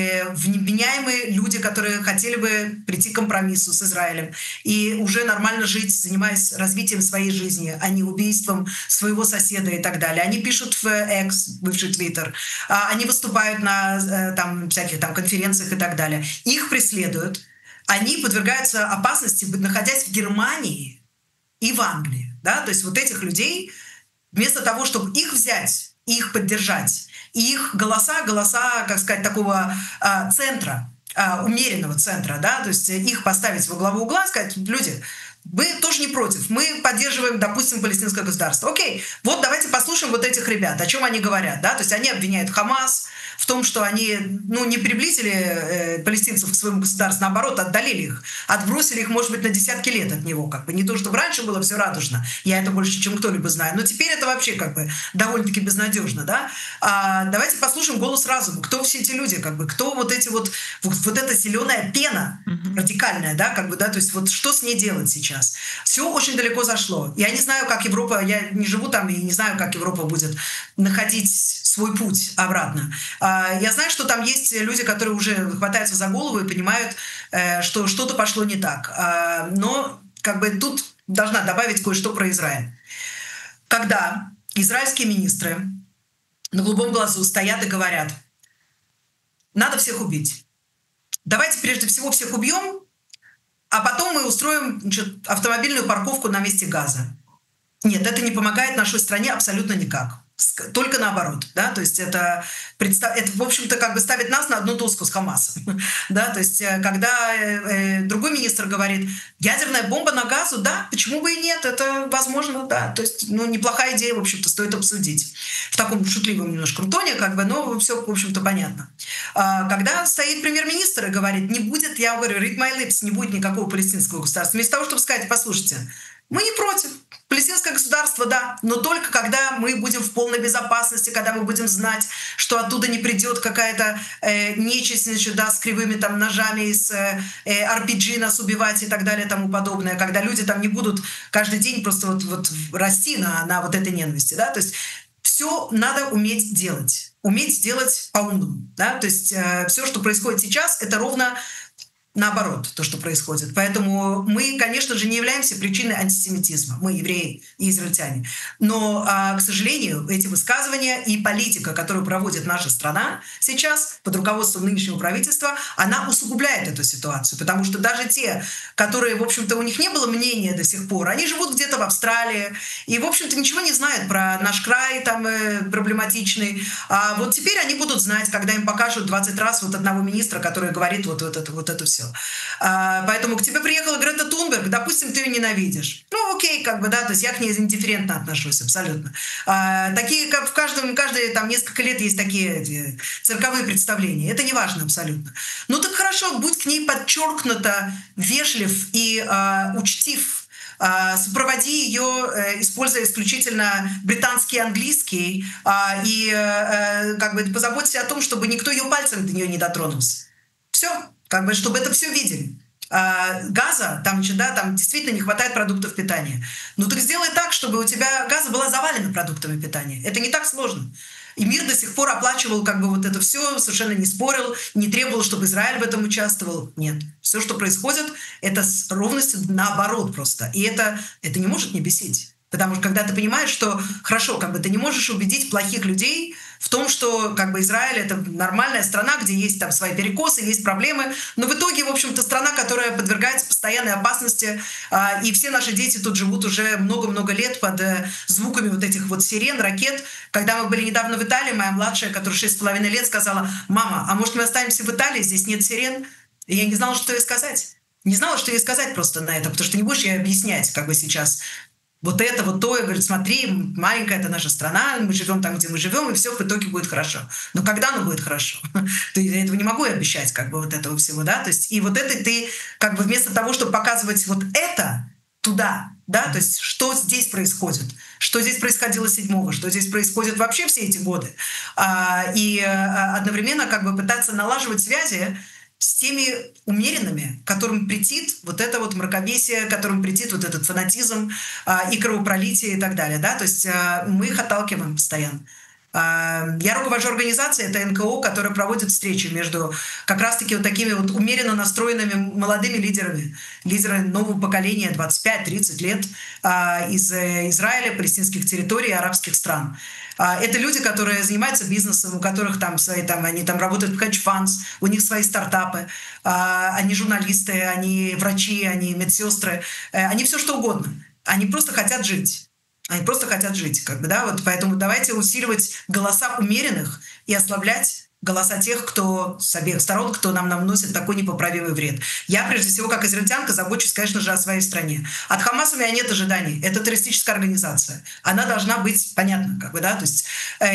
вменяемые люди, которые хотели бы прийти к компромиссу с Израилем и уже нормально жить, занимаясь развитием своей жизни, а не убийством своего соседа и так далее. Они пишут в X, бывший Twitter, они выступают на там, всяких там конференциях и так далее. Их преследуют, они подвергаются опасности, находясь в Германии и в Англии. Да? То есть вот этих людей, вместо того, чтобы их взять и их поддержать, и их голоса, как сказать, такого центра, умеренного центра, да, то есть их поставить во главу угла, сказать, люди, мы тоже не против, мы поддерживаем, допустим, палестинское государство. Окей, вот давайте послушаем вот этих ребят, о чем они говорят, да, то есть они обвиняют Хамас в том, что они, не приблизили палестинцев к своему государству, наоборот, отдалили их, отбросили их, может быть, на десятки лет от него, как бы, не то, чтобы раньше было все радужно, я это больше, чем кто-либо знаю, но теперь это вообще, как бы, довольно-таки безнадежно, да. Давайте послушаем голос разума, кто все эти люди, как бы, кто вот эти вот эта зеленая пена радикальная, да, как бы, да, то есть вот что с ней делать сейчас? Все очень далеко зашло. Я не знаю, как Европа, я не живу там и не знаю, как Европа будет находить свой путь обратно. Я знаю, что там есть люди, которые уже хватаются за голову и понимают, что что-то пошло не так. Но как бы тут должна добавить кое-что про Израиль. Когда израильские министры на голубом глазу стоят и говорят, надо всех убить. Давайте прежде всего всех убьем, а потом мы устроим, значит, автомобильную парковку на месте Газа. Нет, это не помогает нашей стране абсолютно никак. Только наоборот, да, то есть это в общем-то, как бы ставит нас на одну доску с Хамасом, да, то есть когда другой министр говорит, ядерная бомба на Газу, да, почему бы и нет, это возможно, да, то есть, неплохая идея, в общем-то, стоит обсудить. В таком шутливом немножко тоне, как бы, но все, в общем-то, понятно. Когда стоит премьер-министр и говорит, не будет, я говорю, read my lips, не будет никакого палестинского государства, вместо того, чтобы сказать, послушайте, мы не против. Палестинское государство, да, но только когда мы будем в полной безопасности, когда мы будем знать, что оттуда не придет какая-то нечисть, значит, да, с кривыми там ножами, с RPG нас убивать и так далее и тому подобное, когда люди там не будут каждый день просто вот расти на вот этой ненависти, да, то есть все надо уметь делать по-умному, да, то есть все, что происходит сейчас, это ровно наоборот, то, что происходит. Поэтому мы, конечно же, не являемся причиной антисемитизма. Мы евреи и израильтяне. Но, к сожалению, эти высказывания и политика, которую проводит наша страна сейчас под руководством нынешнего правительства, она усугубляет эту ситуацию. Потому что даже те, которые, в общем-то, у них не было мнения до сих пор, они живут где-то в Австралии и, в общем-то, ничего не знают про наш край там проблематичный. А вот теперь они будут знать, когда им покажут 20 раз вот одного министра, который говорит вот это все. Поэтому к тебе приехала Грета Тунберг, допустим, ты ее ненавидишь. Окей, как бы, да, то есть я к ней индифферентно отношусь, абсолютно. Такие, как каждые там несколько лет есть такие цирковые представления. Это не важно абсолютно. Так хорошо, будь к ней подчеркнуто вежлив и учтив. Сопроводи ее, используя исключительно британский и английский, и как бы позаботься о том, чтобы никто ее пальцем до нее не дотронулся. Все. Как бы, чтобы это все видели. Газа, там действительно не хватает продуктов питания. Так сделай так, чтобы у тебя Газа была завалена продуктами питания. Это не так сложно. И мир до сих пор оплачивал как бы вот это все, совершенно не спорил, не требовал, чтобы Израиль в этом участвовал. Нет. Все, что происходит, это с ровностью наоборот просто. И это не может не бесить. Потому что когда ты понимаешь, что хорошо, как бы ты не можешь убедить плохих людей в том, что как бы Израиль — это нормальная страна, где есть там свои перекосы, есть проблемы, но в итоге, в общем-то, страна, которая подвергается постоянной опасности, и все наши дети тут живут уже много-много лет под звуками вот этих вот сирен, ракет. Когда мы были недавно в Италии, моя младшая, которая 6,5 лет, сказала: «Мама, а может мы останемся в Италии, здесь нет сирен?» И я не знала, что ей сказать. Не знала, что ей сказать просто на это, потому что не будешь ей объяснять, как бы сейчас вот это, вот то. Я говорю: смотри, маленькая — это наша страна, мы живем там, где мы живем, и все в итоге будет хорошо. Но когда оно будет хорошо? То есть я этого не могу обещать, как бы вот этого всего, да. То есть и вот это ты как бы вместо того, чтобы показывать вот это туда, да, то есть что здесь происходит, что здесь происходило 7-го, что здесь происходит вообще все эти годы, и одновременно как бы пытаться налаживать связи с теми умеренными, которым претит вот это вот мракобесие, которым претит вот этот фанатизм и кровопролитие и так далее. Да? То есть мы их отталкиваем постоянно. Я руковожу организацией, это НКО, которая проводит встречи между как раз-таки вот такими вот умеренно настроенными молодыми лидерами, лидерами нового поколения, 25-30 лет, из Израиля, палестинских территорий, арабских стран. Это люди, которые занимаются бизнесом, у которых там свои, там, они там работают в хедж-фандс, у них свои стартапы, они журналисты, они врачи, они медсестры, они все что угодно. Они просто хотят жить. Они просто хотят жить, как бы, да, вот поэтому давайте усиливать голоса умеренных и ослаблять голоса тех, кто с обеих сторон, кто нам наносит такой непоправимый вред. Я, прежде всего, как израильтянка, забочусь, конечно же, о своей стране. От Хамаса у меня нет ожиданий. Это террористическая организация. Она должна быть понятна, как бы, да, то есть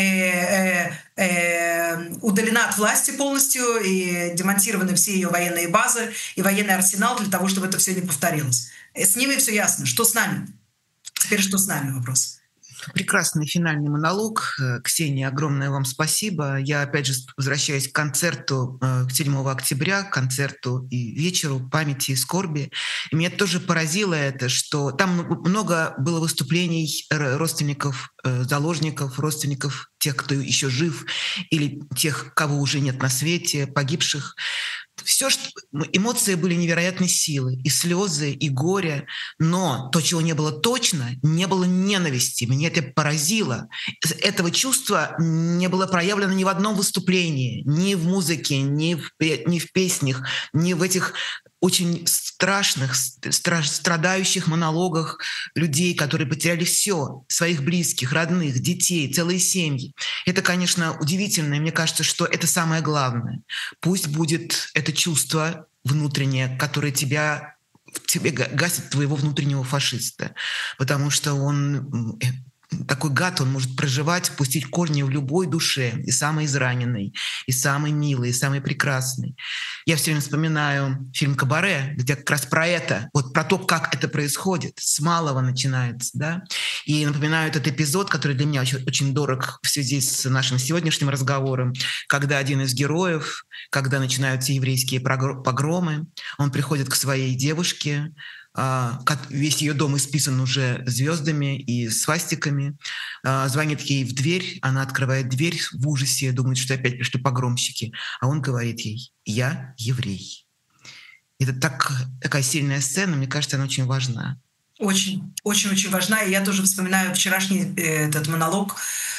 удалена от власти полностью и демонтированы все ее военные базы и военный арсенал для того, чтобы это все не повторилось. С ними все ясно. Что с нами? Теперь что с нами вопрос? Прекрасный финальный монолог. Ксения, огромное вам спасибо. Я, опять же, возвращаюсь к концерту 7 октября, к концерту и вечеру памяти и скорби. И меня тоже поразило это, что там много было выступлений родственников заложников, родственников тех, кто еще жив, или тех, кого уже нет на свете, погибших. Все, что... Эмоции были невероятной силы, и слезы, и горе, но то, чего не было точно, не было ненависти. Меня это поразило. Этого чувства не было проявлено ни в одном выступлении, ни в музыке, ни в песнях, ни в этих очень страшных, страдающих монологах людей, которые потеряли все, своих близких, родных, детей, целые семьи. Это, конечно, удивительно, и мне кажется, что это самое главное. Пусть будет это чувство внутреннее, которое в тебе гасит твоего внутреннего фашиста, потому что он... Такой гад, он может проживать, пустить корни в любой душе, и самой израненной, и самой милой, и самой прекрасной. Я все время вспоминаю фильм «Кабаре», где как раз про это, вот про то, как это происходит, с малого начинается, да. И напоминаю этот эпизод, который для меня очень, очень дорог в связи с нашим сегодняшним разговором, когда один из героев, когда начинаются еврейские погромы, он приходит к своей девушке, весь ее дом исписан уже звездами и свастиками, звонит ей в дверь, она открывает дверь в ужасе, думает, что опять пришли погромщики, а он говорит ей: «Я еврей». Это такая сильная сцена, мне кажется, она очень важна. Очень, очень, очень важна. И я тоже вспоминаю вчерашний этот монолог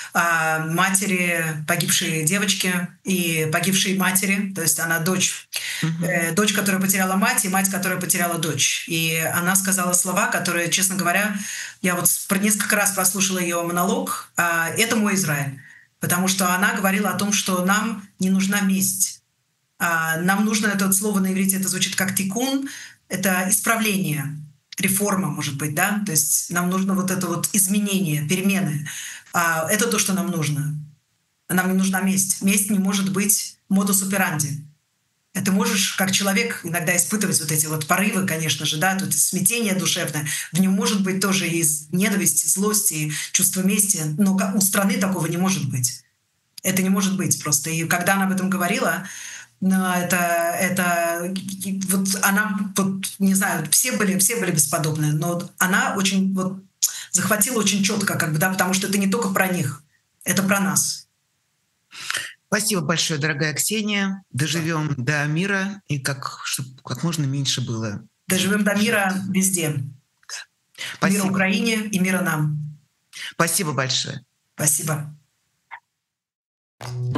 матери погибшей девочки и погибшей матери. То есть она дочь, дочь, которая потеряла мать, и мать, которая потеряла дочь. И она сказала слова, которые, честно говоря, я вот несколько раз прослушала ее монолог. Это мой Израиль. Потому что она говорила о том, что нам не нужна месть. Нам нужно, это слово на иврите, это звучит как тикун, это исправление, реформа, может быть, да? То есть нам нужно вот это вот изменение, перемены. Это то, что нам нужно. Нам не нужна месть. Месть не может быть модус операнди. Ты можешь, как человек, иногда испытывать вот эти вот порывы, конечно же, да, тут смятение душевное. В нем может быть тоже и ненависть, и злость, и чувство мести, но у страны такого не может быть. Это не может быть просто. И когда она об этом говорила, это вот она, вот, не знаю, все были бесподобны, но она очень вот захватила очень четко, как бы, да, потому что это не только про них, это про нас. Спасибо большое, дорогая Ксения. Доживем до мира, и чтобы как можно меньше было. Доживем до мира везде. Спасибо. Мира Украине и мира нам. Спасибо большое. Спасибо.